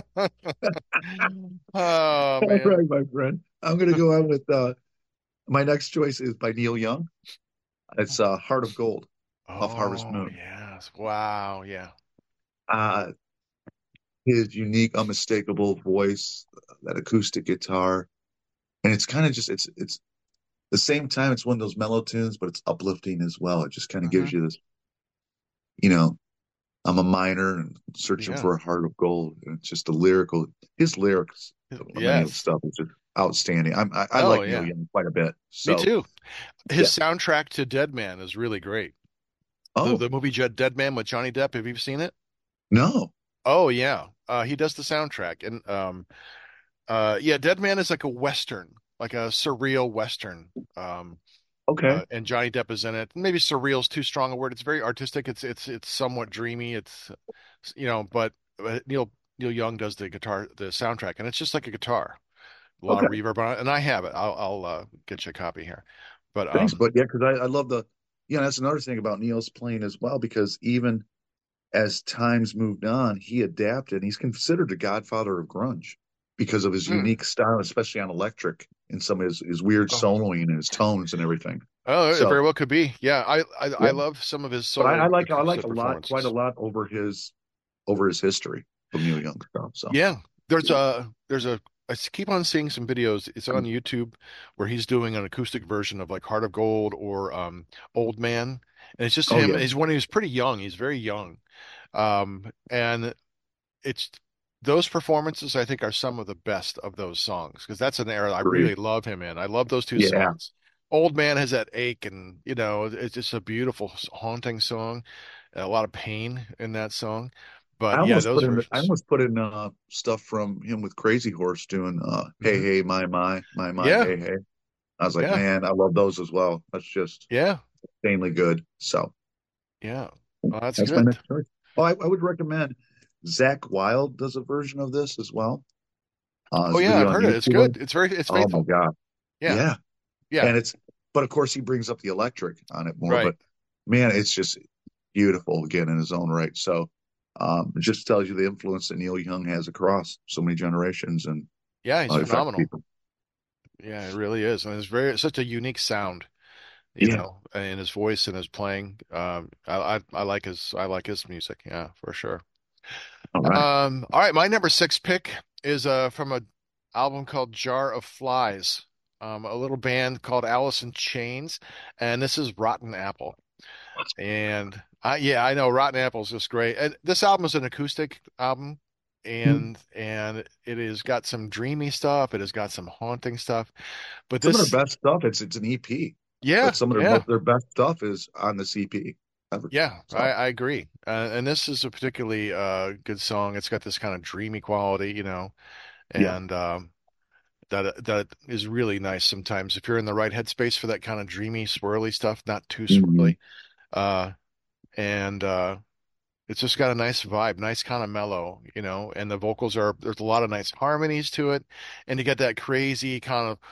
[SPEAKER 1] All
[SPEAKER 2] man.
[SPEAKER 1] right, my friend. I'm gonna go on with my next choice is by Neil Young. It's Heart of Gold off Harvest
[SPEAKER 2] Oh
[SPEAKER 1] Moon.
[SPEAKER 2] yes. Wow. Yeah.
[SPEAKER 1] Uh his unique, unmistakable voice, that acoustic guitar. And it's kind of just it's the same time it's one of those mellow tunes, but it's uplifting as well. It just kind of
[SPEAKER 2] Hmm.
[SPEAKER 1] gives you this, you know, I'm a miner and searching
[SPEAKER 2] Yeah.
[SPEAKER 1] for a heart of gold. And it's just his lyrics, many of the
[SPEAKER 2] Yes.
[SPEAKER 1] stuff is just outstanding. I
[SPEAKER 2] Oh
[SPEAKER 1] like Neil
[SPEAKER 2] yeah,
[SPEAKER 1] Young quite a bit.
[SPEAKER 2] me
[SPEAKER 1] So
[SPEAKER 2] too. His
[SPEAKER 1] yeah.
[SPEAKER 2] soundtrack to Dead Man is really great. The
[SPEAKER 1] Oh
[SPEAKER 2] movie Dead Man with Johnny Depp. Have you seen it?
[SPEAKER 1] no.
[SPEAKER 2] Oh yeah, he does the soundtrack, and yeah, Dead Man is like a western, like a surreal western.
[SPEAKER 1] Okay.
[SPEAKER 2] And Johnny Depp is in it. Maybe surreal is too strong a word. It's very artistic. It's somewhat dreamy. It's but Neil Young does the soundtrack, and it's just like a guitar, a lot of
[SPEAKER 1] Okay.
[SPEAKER 2] reverb on it. And I have it. I'll get you a copy here. But
[SPEAKER 1] Thanks. But yeah, because I love that's another thing about Neil's playing as well, because even as times moved on, he adapted. He's considered the godfather of grunge because of his
[SPEAKER 2] hmm.
[SPEAKER 1] unique style, especially on electric and some of his weird
[SPEAKER 2] Oh,
[SPEAKER 1] soloing and his tones and everything.
[SPEAKER 2] oh, it
[SPEAKER 1] So
[SPEAKER 2] very well could be. Yeah, I
[SPEAKER 1] yeah,
[SPEAKER 2] love some of his
[SPEAKER 1] but
[SPEAKER 2] solo
[SPEAKER 1] I like
[SPEAKER 2] acoustic
[SPEAKER 1] a lot, quite a
[SPEAKER 2] performances.
[SPEAKER 1] lot over his history of Neil Young stuff. So
[SPEAKER 2] Yeah, there's a I keep on seeing some videos. It's on YouTube where he's doing an acoustic version of like Heart of Gold or Old Man, and it's just
[SPEAKER 1] oh
[SPEAKER 2] him.
[SPEAKER 1] yeah,
[SPEAKER 2] He's when he was pretty young. He's very young, and it's those performances I think are some of the best of those songs because that's an era I
[SPEAKER 1] great.
[SPEAKER 2] really love him in. I love those two
[SPEAKER 1] Yeah,
[SPEAKER 2] songs. Old Man has that ache, and it's just a beautiful, haunting song. A lot of pain in that song, but yeah, those
[SPEAKER 1] I
[SPEAKER 2] versions.
[SPEAKER 1] almost put in stuff from him with Crazy Horse doing Hey
[SPEAKER 2] Hmm.
[SPEAKER 1] Hey My
[SPEAKER 2] Yeah,
[SPEAKER 1] Hey Hey. I was like,
[SPEAKER 2] yeah,
[SPEAKER 1] man, I love those as well. That's just
[SPEAKER 2] yeah,
[SPEAKER 1] insanely good. So
[SPEAKER 2] yeah. Well, that's
[SPEAKER 1] that's my
[SPEAKER 2] good.
[SPEAKER 1] next choice. Oh, I would recommend Zach Wild does a version of this as well.
[SPEAKER 2] Oh
[SPEAKER 1] His
[SPEAKER 2] yeah, I've
[SPEAKER 1] video on
[SPEAKER 2] heard it. It's
[SPEAKER 1] YouTube.
[SPEAKER 2] good. It's
[SPEAKER 1] Oh my
[SPEAKER 2] faithful.
[SPEAKER 1] God.
[SPEAKER 2] Yeah,
[SPEAKER 1] Yeah.
[SPEAKER 2] yeah,
[SPEAKER 1] And but of course he brings up the electric on it more,
[SPEAKER 2] right.
[SPEAKER 1] but man, it's just beautiful again in his own right. So it just tells you the influence that Neil Young has across so many generations and
[SPEAKER 2] Yeah, he's
[SPEAKER 1] affects
[SPEAKER 2] phenomenal.
[SPEAKER 1] people.
[SPEAKER 2] Yeah, it really is, and it's such a unique sound,
[SPEAKER 1] Yeah.
[SPEAKER 2] in his voice and his playing. I like his music. Yeah, for sure.
[SPEAKER 1] All right.
[SPEAKER 2] All right, my number six pick is from a album called Jar of Flies, a little band called Alice in Chains, and this is Rotten Apple. And yeah, I know Rotten Apple is just great. And this album is an acoustic album, and it has got some dreamy stuff. It has got some haunting stuff. But
[SPEAKER 1] Some of
[SPEAKER 2] this,
[SPEAKER 1] their best stuff, it's an EP,
[SPEAKER 2] yeah,
[SPEAKER 1] but some of
[SPEAKER 2] yeah,
[SPEAKER 1] their best stuff is on this EP ever.
[SPEAKER 2] yeah,
[SPEAKER 1] So
[SPEAKER 2] I agree. And this is a particularly good song. It's got this kind of dreamy quality,
[SPEAKER 1] yeah.
[SPEAKER 2] and that is really nice sometimes if you're in the right headspace for that kind of dreamy, swirly stuff, not too
[SPEAKER 1] Mhm.
[SPEAKER 2] swirly. Uh, and It's just got a nice vibe, nice kind of mellow, and the vocals there's a lot of nice harmonies to it. And you get that crazy kind of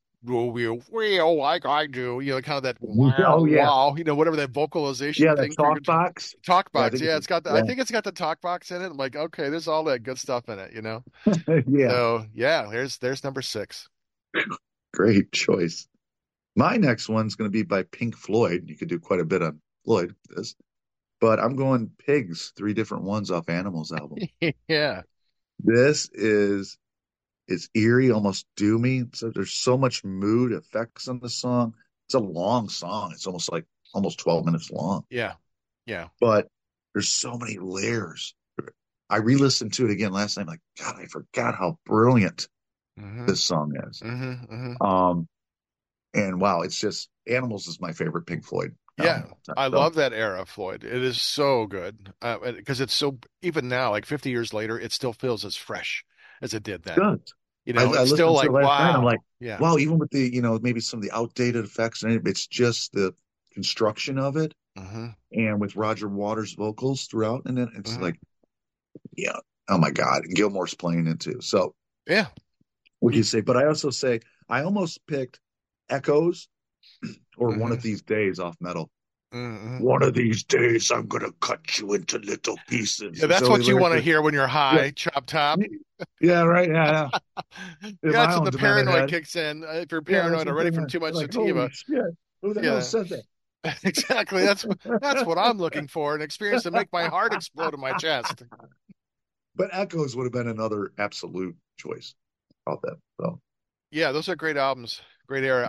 [SPEAKER 2] wheel like I do, kind of that wow,
[SPEAKER 1] Oh yeah.
[SPEAKER 2] wow, whatever that vocalization
[SPEAKER 1] Yeah, that
[SPEAKER 2] thing for
[SPEAKER 1] talk box.
[SPEAKER 2] talk
[SPEAKER 1] Yeah, I
[SPEAKER 2] box.
[SPEAKER 1] think
[SPEAKER 2] Yeah,
[SPEAKER 1] it's
[SPEAKER 2] I think it's got the talk box in it. I'm like, okay, there's all that good stuff in it.
[SPEAKER 1] yeah.
[SPEAKER 2] So yeah, there's number six.
[SPEAKER 1] Great choice. My next one's going to be by Pink Floyd. You could do quite a bit on Floyd with this, but I'm going Pigs, three different ones off Animals album.
[SPEAKER 2] Yeah.
[SPEAKER 1] This is it's eerie, almost doomy. So there's so much mood effects on the song. It's a long song. It's almost 12 minutes long,
[SPEAKER 2] Yeah. Yeah.
[SPEAKER 1] but there's so many layers. I re-listened to it again last night. Like, God, I forgot how brilliant
[SPEAKER 2] Hmm.
[SPEAKER 1] this song is.
[SPEAKER 2] Hmm. Hmm.
[SPEAKER 1] Um, and wow, it's just Animals is my favorite Pink Floyd album
[SPEAKER 2] Yeah,
[SPEAKER 1] of all time.
[SPEAKER 2] I
[SPEAKER 1] So
[SPEAKER 2] love that era of Floyd. It is so good because it's so even now, like 50 years later, it still feels as fresh as it did then.
[SPEAKER 1] good. I
[SPEAKER 2] It's still
[SPEAKER 1] listened to it
[SPEAKER 2] like
[SPEAKER 1] last night. I'm like,
[SPEAKER 2] wow. Yeah.
[SPEAKER 1] wow, even with the, maybe some of the outdated effects and it's just the construction of it.
[SPEAKER 2] Hmm.
[SPEAKER 1] And with Roger Waters' vocals throughout, and then it's
[SPEAKER 2] Hmm.
[SPEAKER 1] like, yeah, oh my God, Gilmore's playing it too. So
[SPEAKER 2] Yeah.
[SPEAKER 1] what do you say? But I also say I almost picked Echoes or One
[SPEAKER 2] Hmm.
[SPEAKER 1] of These Days off Metal.
[SPEAKER 2] Hmm.
[SPEAKER 1] One of these days, I'm gonna cut you into little pieces.
[SPEAKER 2] Yeah,
[SPEAKER 1] It's
[SPEAKER 2] that's
[SPEAKER 1] so
[SPEAKER 2] what you want to
[SPEAKER 1] lyrics.
[SPEAKER 2] hear when you're
[SPEAKER 1] Yeah,
[SPEAKER 2] high, chop top.
[SPEAKER 1] yeah, right. Yeah, yeah.
[SPEAKER 2] Yeah,
[SPEAKER 1] My
[SPEAKER 2] that's when
[SPEAKER 1] own
[SPEAKER 2] the
[SPEAKER 1] demented
[SPEAKER 2] paranoid
[SPEAKER 1] head.
[SPEAKER 2] kicks in. If you're
[SPEAKER 1] Yeah, that's
[SPEAKER 2] paranoid
[SPEAKER 1] what
[SPEAKER 2] already
[SPEAKER 1] they're
[SPEAKER 2] from too much
[SPEAKER 1] like. Holy
[SPEAKER 2] sativa,
[SPEAKER 1] shit! Who the hell
[SPEAKER 2] yeah,
[SPEAKER 1] said that?
[SPEAKER 2] exactly. That's what I'm looking for, an experience to make my heart explode in my chest.
[SPEAKER 1] But Echoes would have been another absolute choice about that. So
[SPEAKER 2] Yeah, those are great albums. Great era.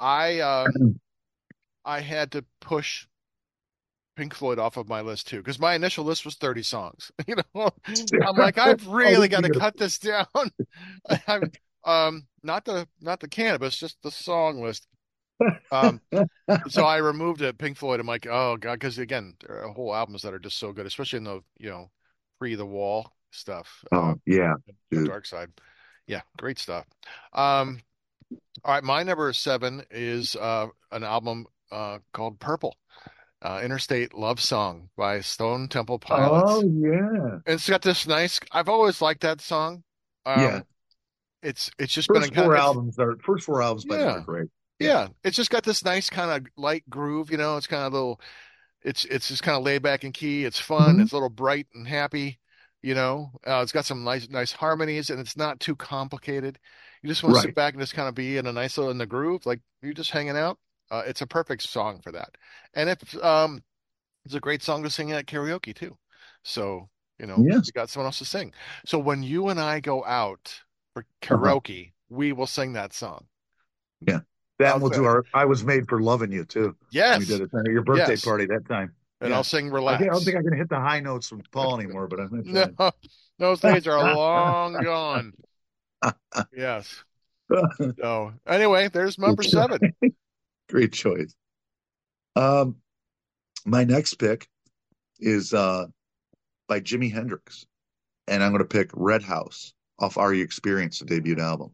[SPEAKER 2] I had to push Pink Floyd off of my list too because my initial list was 30 songs. I'm like, I've
[SPEAKER 1] oh,
[SPEAKER 2] really got to cut this down. I, not the cannabis, just the song list. Um, so I removed it, Pink Floyd. I'm like, oh God, because again, there are whole albums that are just so good, especially in the, pre the wall stuff.
[SPEAKER 1] Oh yeah, dude.
[SPEAKER 2] Dark Side. Yeah, great stuff. Um, all right, my number seven is an album called Purple, Interstate Love Song by Stone Temple
[SPEAKER 1] Oh
[SPEAKER 2] Pilots.
[SPEAKER 1] yeah,
[SPEAKER 2] And it's got this nice, I've always liked that song.
[SPEAKER 1] yeah.
[SPEAKER 2] Um, it's just been a
[SPEAKER 1] First four albums by them are
[SPEAKER 2] yeah,
[SPEAKER 1] great. Yeah.
[SPEAKER 2] yeah. It's just got this nice kind of light groove, it's kind of a little, it's just kind of laid back and key. It's fun.
[SPEAKER 1] Mhm.
[SPEAKER 2] It's a little bright and happy. It's got some nice harmonies, and it's not too complicated. You just want to sit
[SPEAKER 1] Right.
[SPEAKER 2] back and just kind of be in a nice little in the groove, like you're just hanging out. It's a perfect song for that, and it's a great song to sing at karaoke too. So
[SPEAKER 1] Yes.
[SPEAKER 2] we got someone else to sing. So when you and I go out for
[SPEAKER 1] Uh-huh.
[SPEAKER 2] karaoke, we will sing that song.
[SPEAKER 1] Yeah. That and
[SPEAKER 2] How's
[SPEAKER 1] we'll do
[SPEAKER 2] that?
[SPEAKER 1] I Was Made for Loving You too. We did
[SPEAKER 2] Yes,
[SPEAKER 1] it at your birthday
[SPEAKER 2] yes,
[SPEAKER 1] party that time.
[SPEAKER 2] and I'll
[SPEAKER 1] Yeah.
[SPEAKER 2] sing
[SPEAKER 1] I don't
[SPEAKER 2] "Relax."
[SPEAKER 1] think I can hit the high notes from Paul anymore, but I'm
[SPEAKER 2] No,
[SPEAKER 1] gonna
[SPEAKER 2] those days are long gone.
[SPEAKER 1] try.
[SPEAKER 2] Yes. So anyway, there's number seven.
[SPEAKER 1] Great choice. Um, my next pick is by Jimi Hendrix, and I'm going to pick Red House off Are You Experience, the debut album.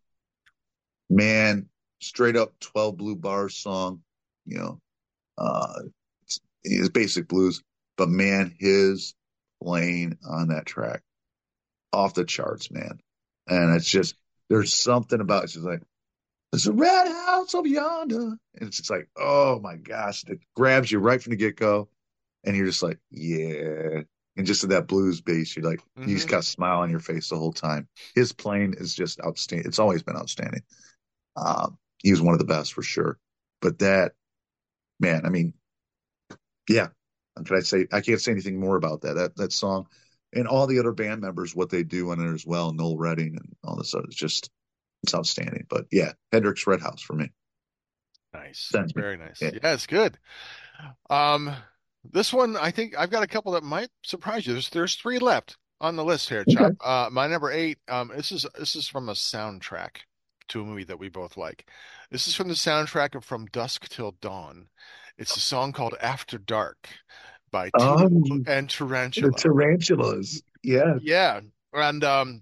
[SPEAKER 1] Man, straight up 12 Blue Bars song, you know, uh, it's basic blues, but man, his playing on that track off the charts, man. And it's just, there's something about it's just like, there's a red house over yonder. And it's just like, oh my gosh, it grabs you right from the get go. And you're just like, yeah. And just in that blues bass, you're like, you just
[SPEAKER 2] Hmm.
[SPEAKER 1] got a smile on your face the whole time. His playing is just outstanding. It's always been outstanding. He was one of the best for sure. But that, man, I mean, yeah. Can I say? I can't say anything more about that. That song and all the other band members, what they do on it as well. Noel Redding and all this other, it's outstanding. But yeah, Hendrix Red House for me.
[SPEAKER 2] Nice.
[SPEAKER 1] Send me.
[SPEAKER 2] Very nice.
[SPEAKER 1] Yeah.
[SPEAKER 2] Yeah, it's good. Um, this one, I think I've got a couple that might surprise you. There's three left on the list here,
[SPEAKER 1] Okay.
[SPEAKER 2] Chop. My number eight, this is from a soundtrack to a movie that we both like. This is from the soundtrack of From Dusk Till Dawn. It's a song called After Dark by Tito
[SPEAKER 1] Um,
[SPEAKER 2] and
[SPEAKER 1] the
[SPEAKER 2] Tarantula.
[SPEAKER 1] tarantulas. Yeah.
[SPEAKER 2] Yeah. And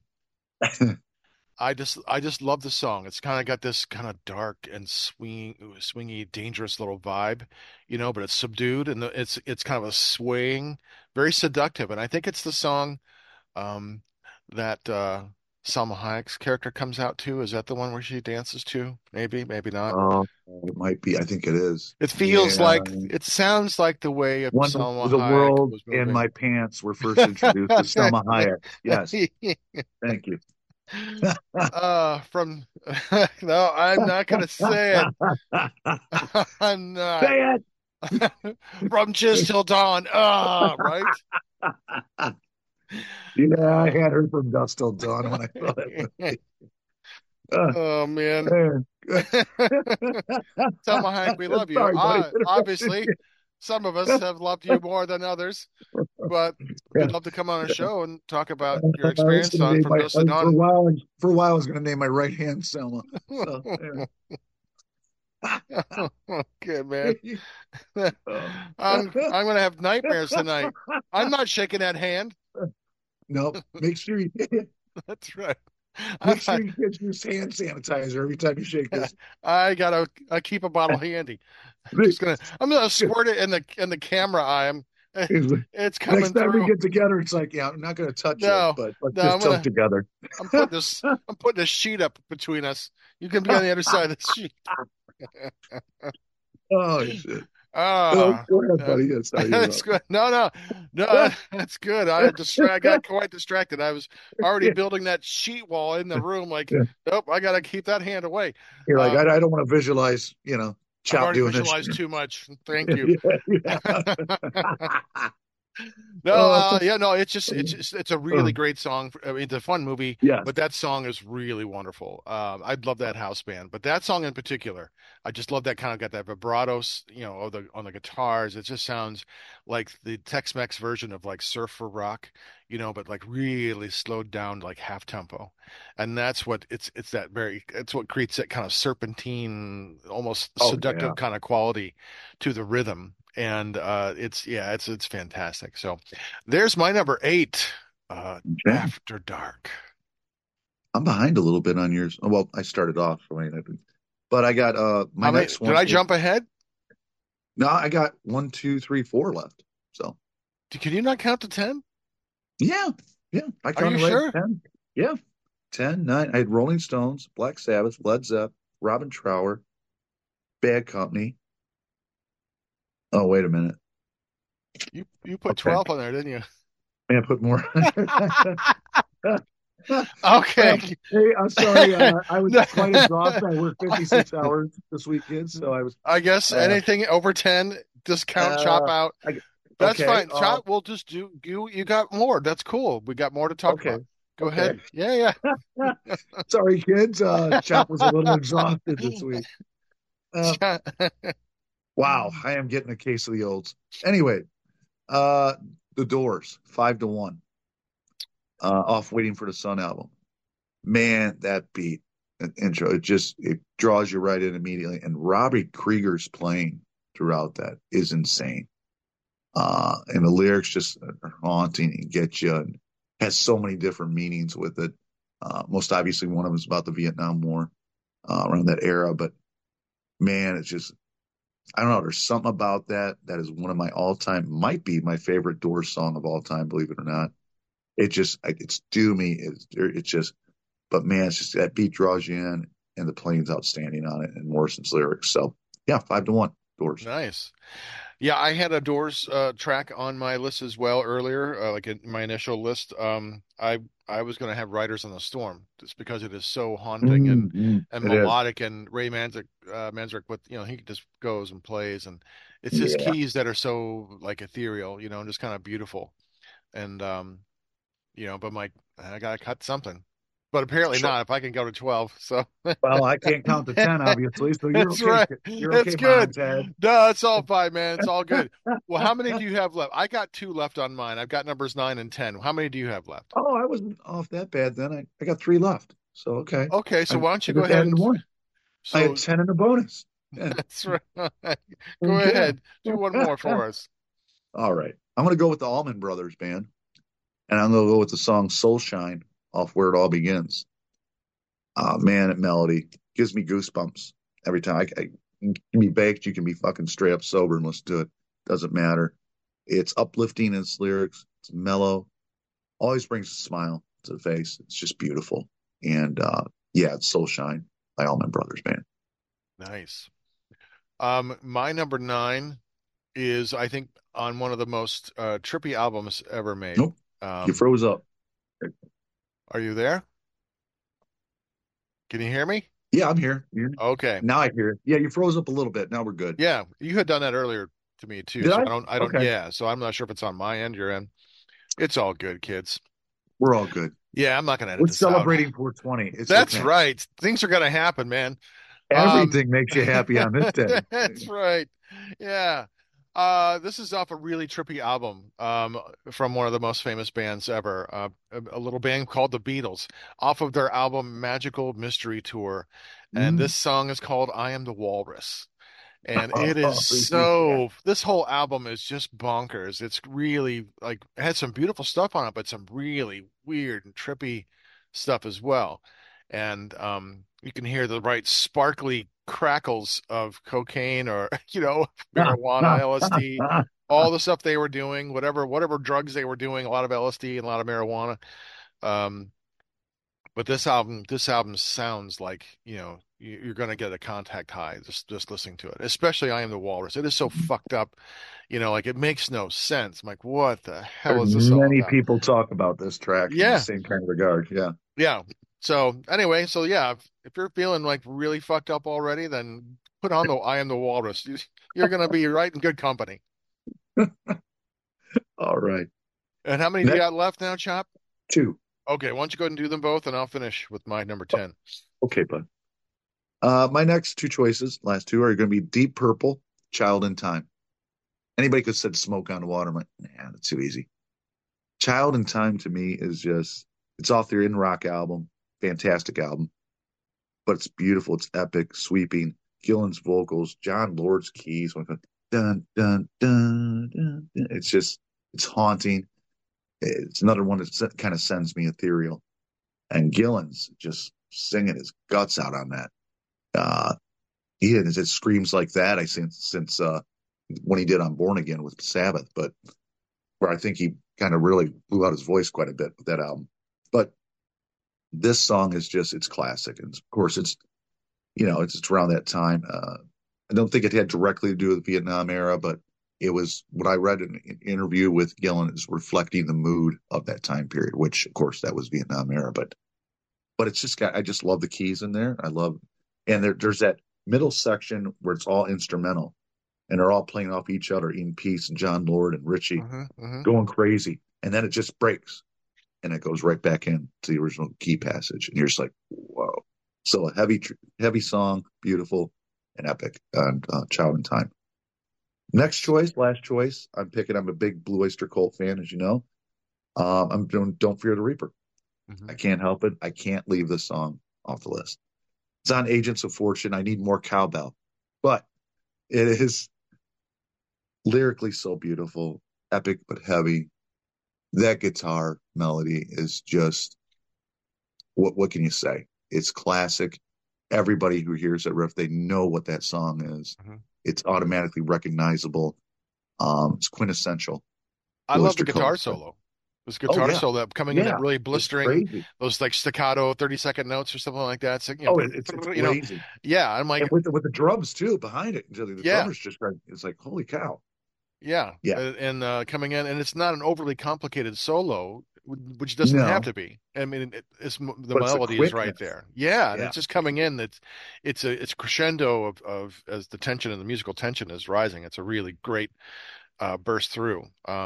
[SPEAKER 2] I just love the song. It's kind of got this kind of dark and swingy, dangerous little vibe, but it's subdued and it's kind of a swing, very seductive. And I think it's the song um that Salma Hayek's character comes out to. Is that the one where she dances to? Maybe, maybe not.
[SPEAKER 1] Oh, it might be. I think it is.
[SPEAKER 2] It
[SPEAKER 1] Yeah.
[SPEAKER 2] sounds like the way
[SPEAKER 1] One
[SPEAKER 2] Salma
[SPEAKER 1] the
[SPEAKER 2] Hayek
[SPEAKER 1] world
[SPEAKER 2] was
[SPEAKER 1] in
[SPEAKER 2] moving.
[SPEAKER 1] my pants were first introduced to Selma Hayek. Yes. Thank you.
[SPEAKER 2] From no, I'm not gonna say it. I'm not.
[SPEAKER 1] Say
[SPEAKER 2] From Just Till Dawn. Right?
[SPEAKER 1] it. Yeah, I
[SPEAKER 2] Uh,
[SPEAKER 1] had her from Dust Till Dawn when I saw that movie. Uh,
[SPEAKER 2] oh man.
[SPEAKER 1] man.
[SPEAKER 2] Selma Hayek, we love you.
[SPEAKER 1] Sorry, buddy.
[SPEAKER 2] Obviously, some of us have loved you more than others, but
[SPEAKER 1] Yeah.
[SPEAKER 2] we'd love to come on a show and talk about your
[SPEAKER 1] I was
[SPEAKER 2] experience
[SPEAKER 1] going to
[SPEAKER 2] on
[SPEAKER 1] name
[SPEAKER 2] From
[SPEAKER 1] my
[SPEAKER 2] Dusk Till
[SPEAKER 1] for a
[SPEAKER 2] Dawn.
[SPEAKER 1] while. For a while, I was going to name my right hand Selma. So,
[SPEAKER 2] Okay, man.
[SPEAKER 1] yeah.
[SPEAKER 2] I'm gonna have nightmares tonight. I'm not shaking that hand.
[SPEAKER 1] Nope.
[SPEAKER 2] That's right.
[SPEAKER 1] Make sure you get use hand sanitizer every time you shake this.
[SPEAKER 2] I keep a bottle handy. I'm gonna squirt it in the camera eye. It's
[SPEAKER 1] Next
[SPEAKER 2] coming
[SPEAKER 1] time we
[SPEAKER 2] through.
[SPEAKER 1] get together, it's like, yeah, I'm not going to touch you,
[SPEAKER 2] No,
[SPEAKER 1] but let's
[SPEAKER 2] no,
[SPEAKER 1] just tilt together.
[SPEAKER 2] I'm putting a sheet up between us. You can be on the other side of the sheet.
[SPEAKER 1] Oh shit! Oh,
[SPEAKER 2] Ah,
[SPEAKER 1] go ahead, buddy. That's how you
[SPEAKER 2] that's
[SPEAKER 1] know.
[SPEAKER 2] good. No, that's good. I got quite distracted. I was already
[SPEAKER 1] Yeah,
[SPEAKER 2] building that sheet wall in the room. Like,
[SPEAKER 1] yeah.
[SPEAKER 2] nope, I gotta keep that hand away.
[SPEAKER 1] You're like,
[SPEAKER 2] Uh,
[SPEAKER 1] I don't want to visualize,
[SPEAKER 2] I've
[SPEAKER 1] Chop
[SPEAKER 2] already
[SPEAKER 1] doing this.
[SPEAKER 2] visualized too much. Thank you.
[SPEAKER 1] Yeah, yeah.
[SPEAKER 2] No,
[SPEAKER 1] Uh,
[SPEAKER 2] yeah, no, it's a really
[SPEAKER 1] uh,
[SPEAKER 2] great song. I mean, it's a fun movie,
[SPEAKER 1] yes.
[SPEAKER 2] but that song is really wonderful. I'd love that house band, but that song in particular, I just love that kind of got that vibrato, of the on the guitars. It just sounds like the Tex-Mex version of like Surf for Rock, but like really slowed down, like half tempo, and that's what it's what creates that kind of serpentine, almost
[SPEAKER 1] Oh yeah.
[SPEAKER 2] seductive kind of quality to the rhythm. And it's fantastic. So there's my number eight,
[SPEAKER 1] Okay.
[SPEAKER 2] After Dark.
[SPEAKER 1] I'm behind a little bit on yours. Oh, well, I started off, so but I got my
[SPEAKER 2] How many
[SPEAKER 1] next
[SPEAKER 2] did
[SPEAKER 1] one
[SPEAKER 2] I
[SPEAKER 1] is
[SPEAKER 2] jump ahead?
[SPEAKER 1] no, I got one, two, three, four left. So
[SPEAKER 2] Can you not count to 10?
[SPEAKER 1] yeah, yeah, I
[SPEAKER 2] Are you
[SPEAKER 1] counted right
[SPEAKER 2] sure?
[SPEAKER 1] 10. Yeah, 10, 9. I had Rolling Stones, Black Sabbath, Led Zepp, Robin Trower, Bad Company. Oh, wait a minute.
[SPEAKER 2] You put
[SPEAKER 1] Okay,
[SPEAKER 2] 12 on there, didn't you?
[SPEAKER 1] may I put more?
[SPEAKER 2] Okay.
[SPEAKER 1] Well, hey, I'm sorry. I was
[SPEAKER 2] No.
[SPEAKER 1] quite exhausted. I worked 56 hours this weekend, so I was.
[SPEAKER 2] I guess
[SPEAKER 1] Uh,
[SPEAKER 2] anything over 10, discount, chop
[SPEAKER 1] uh,
[SPEAKER 2] out.
[SPEAKER 1] I,
[SPEAKER 2] That's
[SPEAKER 1] okay.
[SPEAKER 2] fine. Chop, we'll just do you got more. That's cool. We got more to talk
[SPEAKER 1] Okay.
[SPEAKER 2] about. Go
[SPEAKER 1] Okay.
[SPEAKER 2] ahead. Yeah,
[SPEAKER 1] Sorry, kids. Chop was a little exhausted this week. Uh,
[SPEAKER 2] yeah.
[SPEAKER 1] wow, I am getting a case of the olds. Anyway, uh, the Doors, 5-1, off "Waiting for the Sun" album. Man, that beat and intro, it draws you right in immediately. And Robbie Krieger's playing throughout that is insane. And the lyrics just are haunting and get you, and has so many different meanings with it. Most obviously, one of them is about the Vietnam War around that era. But man, it's just I don't know. There's something about that is one of my all time, might be my favorite Doors song of all time. Believe it or not, it's do me. It's just, but man, it's just that beat draws you in, and the playing's outstanding on it, and Morrison's lyrics. So yeah, 5-1 Doors.
[SPEAKER 2] Nice. Yeah, I had a Doors track on my list as well earlier, like in my initial list. I was going to have Riders on the Storm just because it is so haunting and
[SPEAKER 1] It is.
[SPEAKER 2] melodic, and Ray Manzarek with he just goes and plays, and it's his
[SPEAKER 1] Yeah.
[SPEAKER 2] keys that are so like ethereal, and just kind of beautiful. And but Mike, I gotta cut something. But apparently
[SPEAKER 1] Sure.
[SPEAKER 2] not if I can go to 12. So
[SPEAKER 1] Well, I can't count to 10, obviously, so you're
[SPEAKER 2] that's
[SPEAKER 1] okay.
[SPEAKER 2] right.
[SPEAKER 1] You're
[SPEAKER 2] It's
[SPEAKER 1] okay,
[SPEAKER 2] good.
[SPEAKER 1] Montez.
[SPEAKER 2] No, it's all fine, man. It's all good. Well, how many do you have left? I got two left on mine. I've got numbers 9 and 10. How many do you have left?
[SPEAKER 1] Oh, I wasn't off that bad then. I got three left. So, okay.
[SPEAKER 2] Okay,
[SPEAKER 1] I,
[SPEAKER 2] so why don't
[SPEAKER 1] I
[SPEAKER 2] you go
[SPEAKER 1] just
[SPEAKER 2] ahead
[SPEAKER 1] added
[SPEAKER 2] and
[SPEAKER 1] one. I had
[SPEAKER 2] so
[SPEAKER 1] 10 in the bonus. Yeah.
[SPEAKER 2] that's right. Go
[SPEAKER 1] Okay.
[SPEAKER 2] ahead. Do one more for us.
[SPEAKER 1] All right. I'm going to go with the Allman Brothers Band, and I'm going to go with the song Soul Shine off Where It All Begins. Man, that melody gives me goosebumps every time. You can be baked, you can be fucking straight up sober and listen to it. Doesn't matter. It's uplifting in its lyrics. It's mellow. Always brings a smile to the face. It's just beautiful. And yeah, it's Soul Shine by Allman Brothers Band.
[SPEAKER 2] Nice. My number 9 is I think on one of the most trippy albums ever made.
[SPEAKER 1] Nope, you
[SPEAKER 2] Um,
[SPEAKER 1] froze up.
[SPEAKER 2] are you there? Can you hear me?
[SPEAKER 1] Yeah, I'm here.
[SPEAKER 2] Okay.
[SPEAKER 1] Now I hear it. Yeah, you froze up a little bit. Now we're good.
[SPEAKER 2] Yeah, you had done that earlier to me too,
[SPEAKER 1] Did
[SPEAKER 2] so
[SPEAKER 1] I?
[SPEAKER 2] I don't,
[SPEAKER 1] Okay.
[SPEAKER 2] yeah, so I'm not sure if it's on my end, your end. It's all good, kids.
[SPEAKER 1] We're all good.
[SPEAKER 2] Yeah, I'm not gonna edit
[SPEAKER 1] We're
[SPEAKER 2] this out.
[SPEAKER 1] celebrating 420. It's
[SPEAKER 2] That's
[SPEAKER 1] okay.
[SPEAKER 2] right. Things are gonna happen, man. Um,
[SPEAKER 1] Everything makes you happy on this day.
[SPEAKER 2] that's right. Yeah. This is off a really trippy album, from one of the most famous bands ever, a little band called the Beatles, off of their album Magical Mystery Tour. And
[SPEAKER 1] Mm.
[SPEAKER 2] this song is called I Am the Walrus. And it is
[SPEAKER 1] Oh, yeah.
[SPEAKER 2] this whole album is just bonkers. It's really like it had some beautiful stuff on it, but some really weird and trippy stuff as well. And you can hear the right sparkly crackles of cocaine or marijuana, LSD, all the stuff they were doing, whatever drugs they were doing, a lot of LSD and a lot of marijuana. Um, but this album sounds like, you're gonna get a contact high just listening to it. Especially I Am the Walrus. It is so fucked up, like it makes no sense. I'm like, what the hell
[SPEAKER 1] Heard
[SPEAKER 2] is this all
[SPEAKER 1] many
[SPEAKER 2] about?
[SPEAKER 1] people talk about this track in the
[SPEAKER 2] Yeah,
[SPEAKER 1] same kind of regard. Yeah.
[SPEAKER 2] yeah. So anyway, so yeah, if you're feeling like really fucked up already, then put on the I Am the Walrus. You're gonna be right in good company.
[SPEAKER 1] All right.
[SPEAKER 2] And how many do you
[SPEAKER 1] Next
[SPEAKER 2] got left now, Chop?
[SPEAKER 1] two.
[SPEAKER 2] Okay, why don't you go ahead and do them both, and I'll finish with my number 10.
[SPEAKER 1] Okay, bud. My next two choices, last two, are going to be Deep Purple, Child in Time. Anybody could said Smoke on the Water. I'm like, nah, that's too easy. Child in Time to me is just, it's off their In Rock album, fantastic album, but it's beautiful. It's epic, sweeping. Gillan's vocals, John Lord's keys, dun, dun, dun, dun, dun. It's just, it's haunting. It's another one that kind of sends me ethereal. And Gillan's just singing his guts out on that. He had it screams like that I since when he did on Born Again with Sabbath, but where I think he kind of really blew out his voice quite a bit with that album. But this song is just it's classic, and of course it's it's around that time. I don't think it had directly to do with the Vietnam era, but it was what I read in an interview with Gillan is reflecting the mood of that time period, which of course that was Vietnam era, but it's just got I just love the keys in there. I love and there's that middle section where it's all instrumental and they're all playing off each other, Ian Peace and John Lord and Richie going crazy. And then it just breaks and it goes right back in to the original key passage. And you're just like, whoa. So a heavy song, beautiful and epic and Child in Time. Next choice, last choice. I'm a big Blue Oyster Cult fan, as you know. I'm doing Don't Fear the Reaper. I can't help it. I can't leave this song off the list. It's on Agents of Fortune. I need more cowbell, but it is lyrically so beautiful, epic but heavy. That guitar melody is just what can you say? It's classic. Everybody who hears that riff, they know what that song is. It's automatically recognizable. It's quintessential.
[SPEAKER 2] I love the guitar solo. This guitar solo coming in at really blistering, those like staccato 30-second notes or something like that. So,
[SPEAKER 1] it's crazy.
[SPEAKER 2] Yeah, I'm like,
[SPEAKER 1] and with the drums too behind it. The drummers just it's like, holy cow.
[SPEAKER 2] Yeah. And coming in, and it's not an overly complicated solo, which doesn't have to be. I mean, the melody is right there. Yeah, and it's just coming in. It's crescendo of as the tension and the musical tension is rising. It's a really great burst through.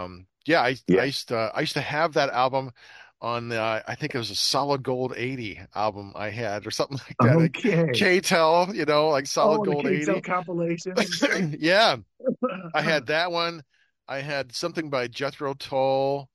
[SPEAKER 2] I used to have that album on I think it was a Solid Gold 80 album I had or something like that.
[SPEAKER 1] Okay.
[SPEAKER 2] K-Tel, like Solid Gold
[SPEAKER 1] the
[SPEAKER 2] 80
[SPEAKER 1] compilation.
[SPEAKER 2] Yeah. I had that one. I had something by Jethro Tull.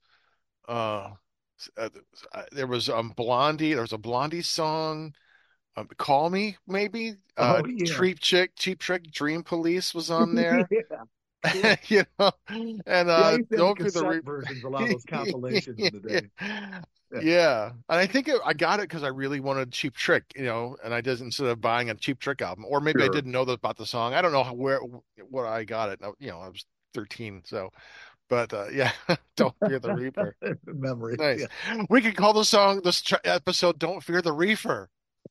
[SPEAKER 2] There was Blondie. There was a Blondie song. Call Me, maybe. Cheap Trick, Dream Police was on there. And
[SPEAKER 1] Don't Fear the Reaper versions, a lot of those compilations in the day.
[SPEAKER 2] Yeah, and I think I got it because I really wanted Cheap Trick, and I did instead of buying a Cheap Trick album, or maybe I didn't know about the song. I don't know what I got it. I was 13, so. But Don't Fear the Reaper.
[SPEAKER 1] Memory.
[SPEAKER 2] Nice.
[SPEAKER 1] Yeah.
[SPEAKER 2] We could call this episode "Don't Fear the Reefer."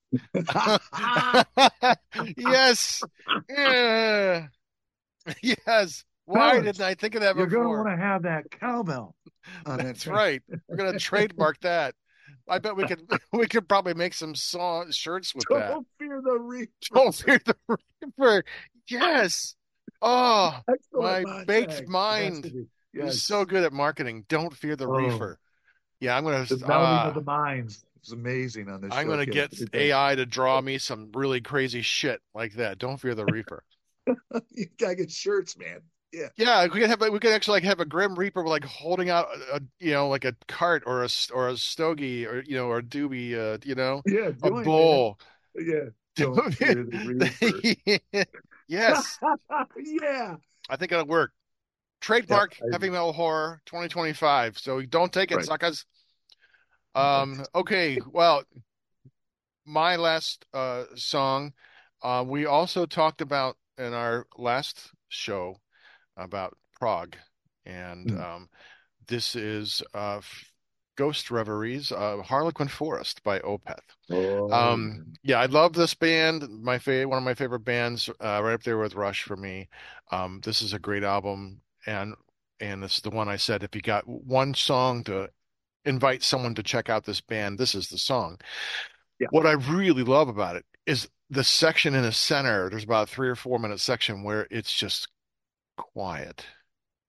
[SPEAKER 2] Yes. Yeah. Yes. Why didn't I think of that before?
[SPEAKER 1] You're going to want to have that cowbell.
[SPEAKER 2] That's right. We're going to trademark that. I bet we could probably make some shirts with that.
[SPEAKER 1] Don't fear the reaper.
[SPEAKER 2] Don't fear the reaper. Yes. Oh, my baked mind is so good at marketing. Don't fear the reefer. Yeah, I'm gonna.
[SPEAKER 1] The melody of the minds is amazing on this.
[SPEAKER 2] I'm gonna get AI to draw me some really crazy shit like that. Don't fear the reaper.
[SPEAKER 1] You gotta get shirts, man. Yeah.
[SPEAKER 2] Yeah, we could actually have a Grim Reaper like holding out like a cart or a stogie or or a doobie a bowl.
[SPEAKER 1] Man. Yeah. Don't fear the reaper.
[SPEAKER 2] Yes.
[SPEAKER 1] Yeah.
[SPEAKER 2] I think it'll work. Trademark Heavy Metal Horror 2025. So don't take it, suckers. Okay, well, my last song, we also talked about in our last show about Prague, and this is Ghost Reveries, Harlequin Forest by Opeth. I love this band. One of my favorite bands, right up there with Rush for me. This is a great album, and this is the one I said if you got one song to invite someone to check out this band, this is the song.
[SPEAKER 1] Yeah.
[SPEAKER 2] What I really love about it is the section in the center. There's about a 3 or 4 minute section where it's just quiet.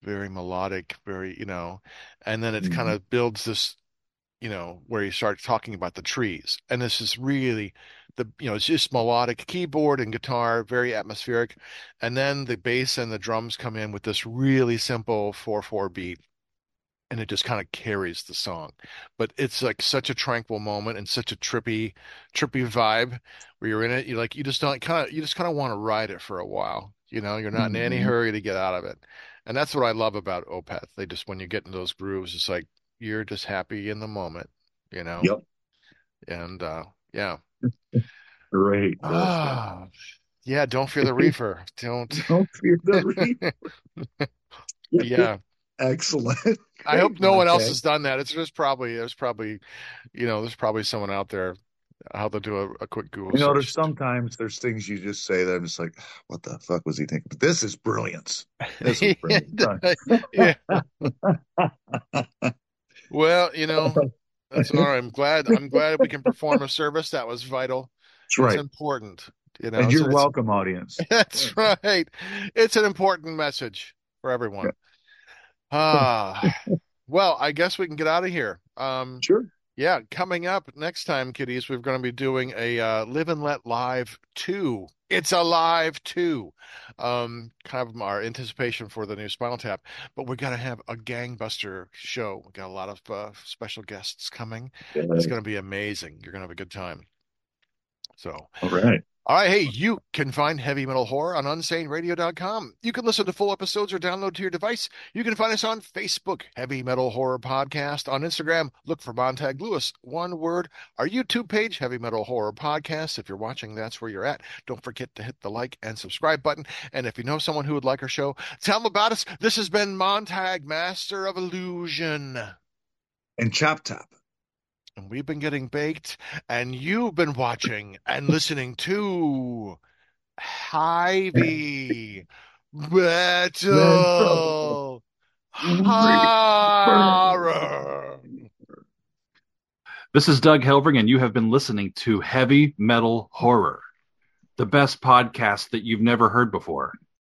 [SPEAKER 2] very melodic, very, and then it kind
[SPEAKER 1] Mhm.
[SPEAKER 2] of builds this, where you start talking about the trees. And this is really it's just melodic keyboard and guitar, very atmospheric. And then the bass and the drums come in with this really simple 4/4 beat. And it just kind of carries the song. But it's like such a tranquil moment and such a trippy vibe where you're in it. You just kind of want to ride it for a while. You're not in any
[SPEAKER 1] Mhm.
[SPEAKER 2] hurry to get out of it. And that's what I love about Opeth. They just, when you get in those grooves, it's like you're just happy in the moment, you know?
[SPEAKER 1] Yep.
[SPEAKER 2] And yeah.
[SPEAKER 1] Great.
[SPEAKER 2] Ah, yeah, don't fear the reefer. Don't.
[SPEAKER 1] Don't fear the reaper.
[SPEAKER 2] Yeah.
[SPEAKER 1] Excellent.
[SPEAKER 2] I hope
[SPEAKER 1] Great,
[SPEAKER 2] no one else
[SPEAKER 1] Montag.
[SPEAKER 2] has done that. There's probably someone out there. How to do a quick Google
[SPEAKER 1] There's
[SPEAKER 2] search.
[SPEAKER 1] sometimes there's things you just say that I'm just like, what the fuck was he thinking? But this is brilliance. This is brilliant.
[SPEAKER 2] Yeah. Well, that's all right. I'm glad we can perform a service that was vital.
[SPEAKER 1] That's
[SPEAKER 2] It's
[SPEAKER 1] right.
[SPEAKER 2] important.
[SPEAKER 1] And
[SPEAKER 2] So
[SPEAKER 1] you're welcome, audience. Yeah.
[SPEAKER 2] that's right. It's an important message for
[SPEAKER 1] Yeah.
[SPEAKER 2] everyone. Ah, well, I guess we can get out of here.
[SPEAKER 1] Sure.
[SPEAKER 2] Yeah, coming up next time, kiddies, we're going to be doing a Live and Let Live 2. It's Alive 2. Kind of our anticipation for the new Spinal Tap. But we're going to have a gangbuster show. We got a lot of special guests coming. It's going to be amazing. You're going to have a good time. So,
[SPEAKER 1] All right.
[SPEAKER 2] all right, hey, you can find Heavy Metal Horror on UnsaneRadio.com. You can listen to full episodes or download to your device. You can find us on Facebook, Heavy Metal Horror Podcast. On Instagram, look for Montag Lewis, one word. Our YouTube page, Heavy Metal Horror Podcast. If you're watching, that's where you're at. Don't forget to hit the like and subscribe button. And if you know someone who would like our show, tell them about us. This has been Montag, Master of Illusion.
[SPEAKER 1] And Chop Top.
[SPEAKER 2] And we've been getting baked, and you've been watching and listening to Heavy Metal Horror.
[SPEAKER 4] This is Doug Helvering, and you have been listening to Heavy Metal Horror, the best podcast that you've never heard before.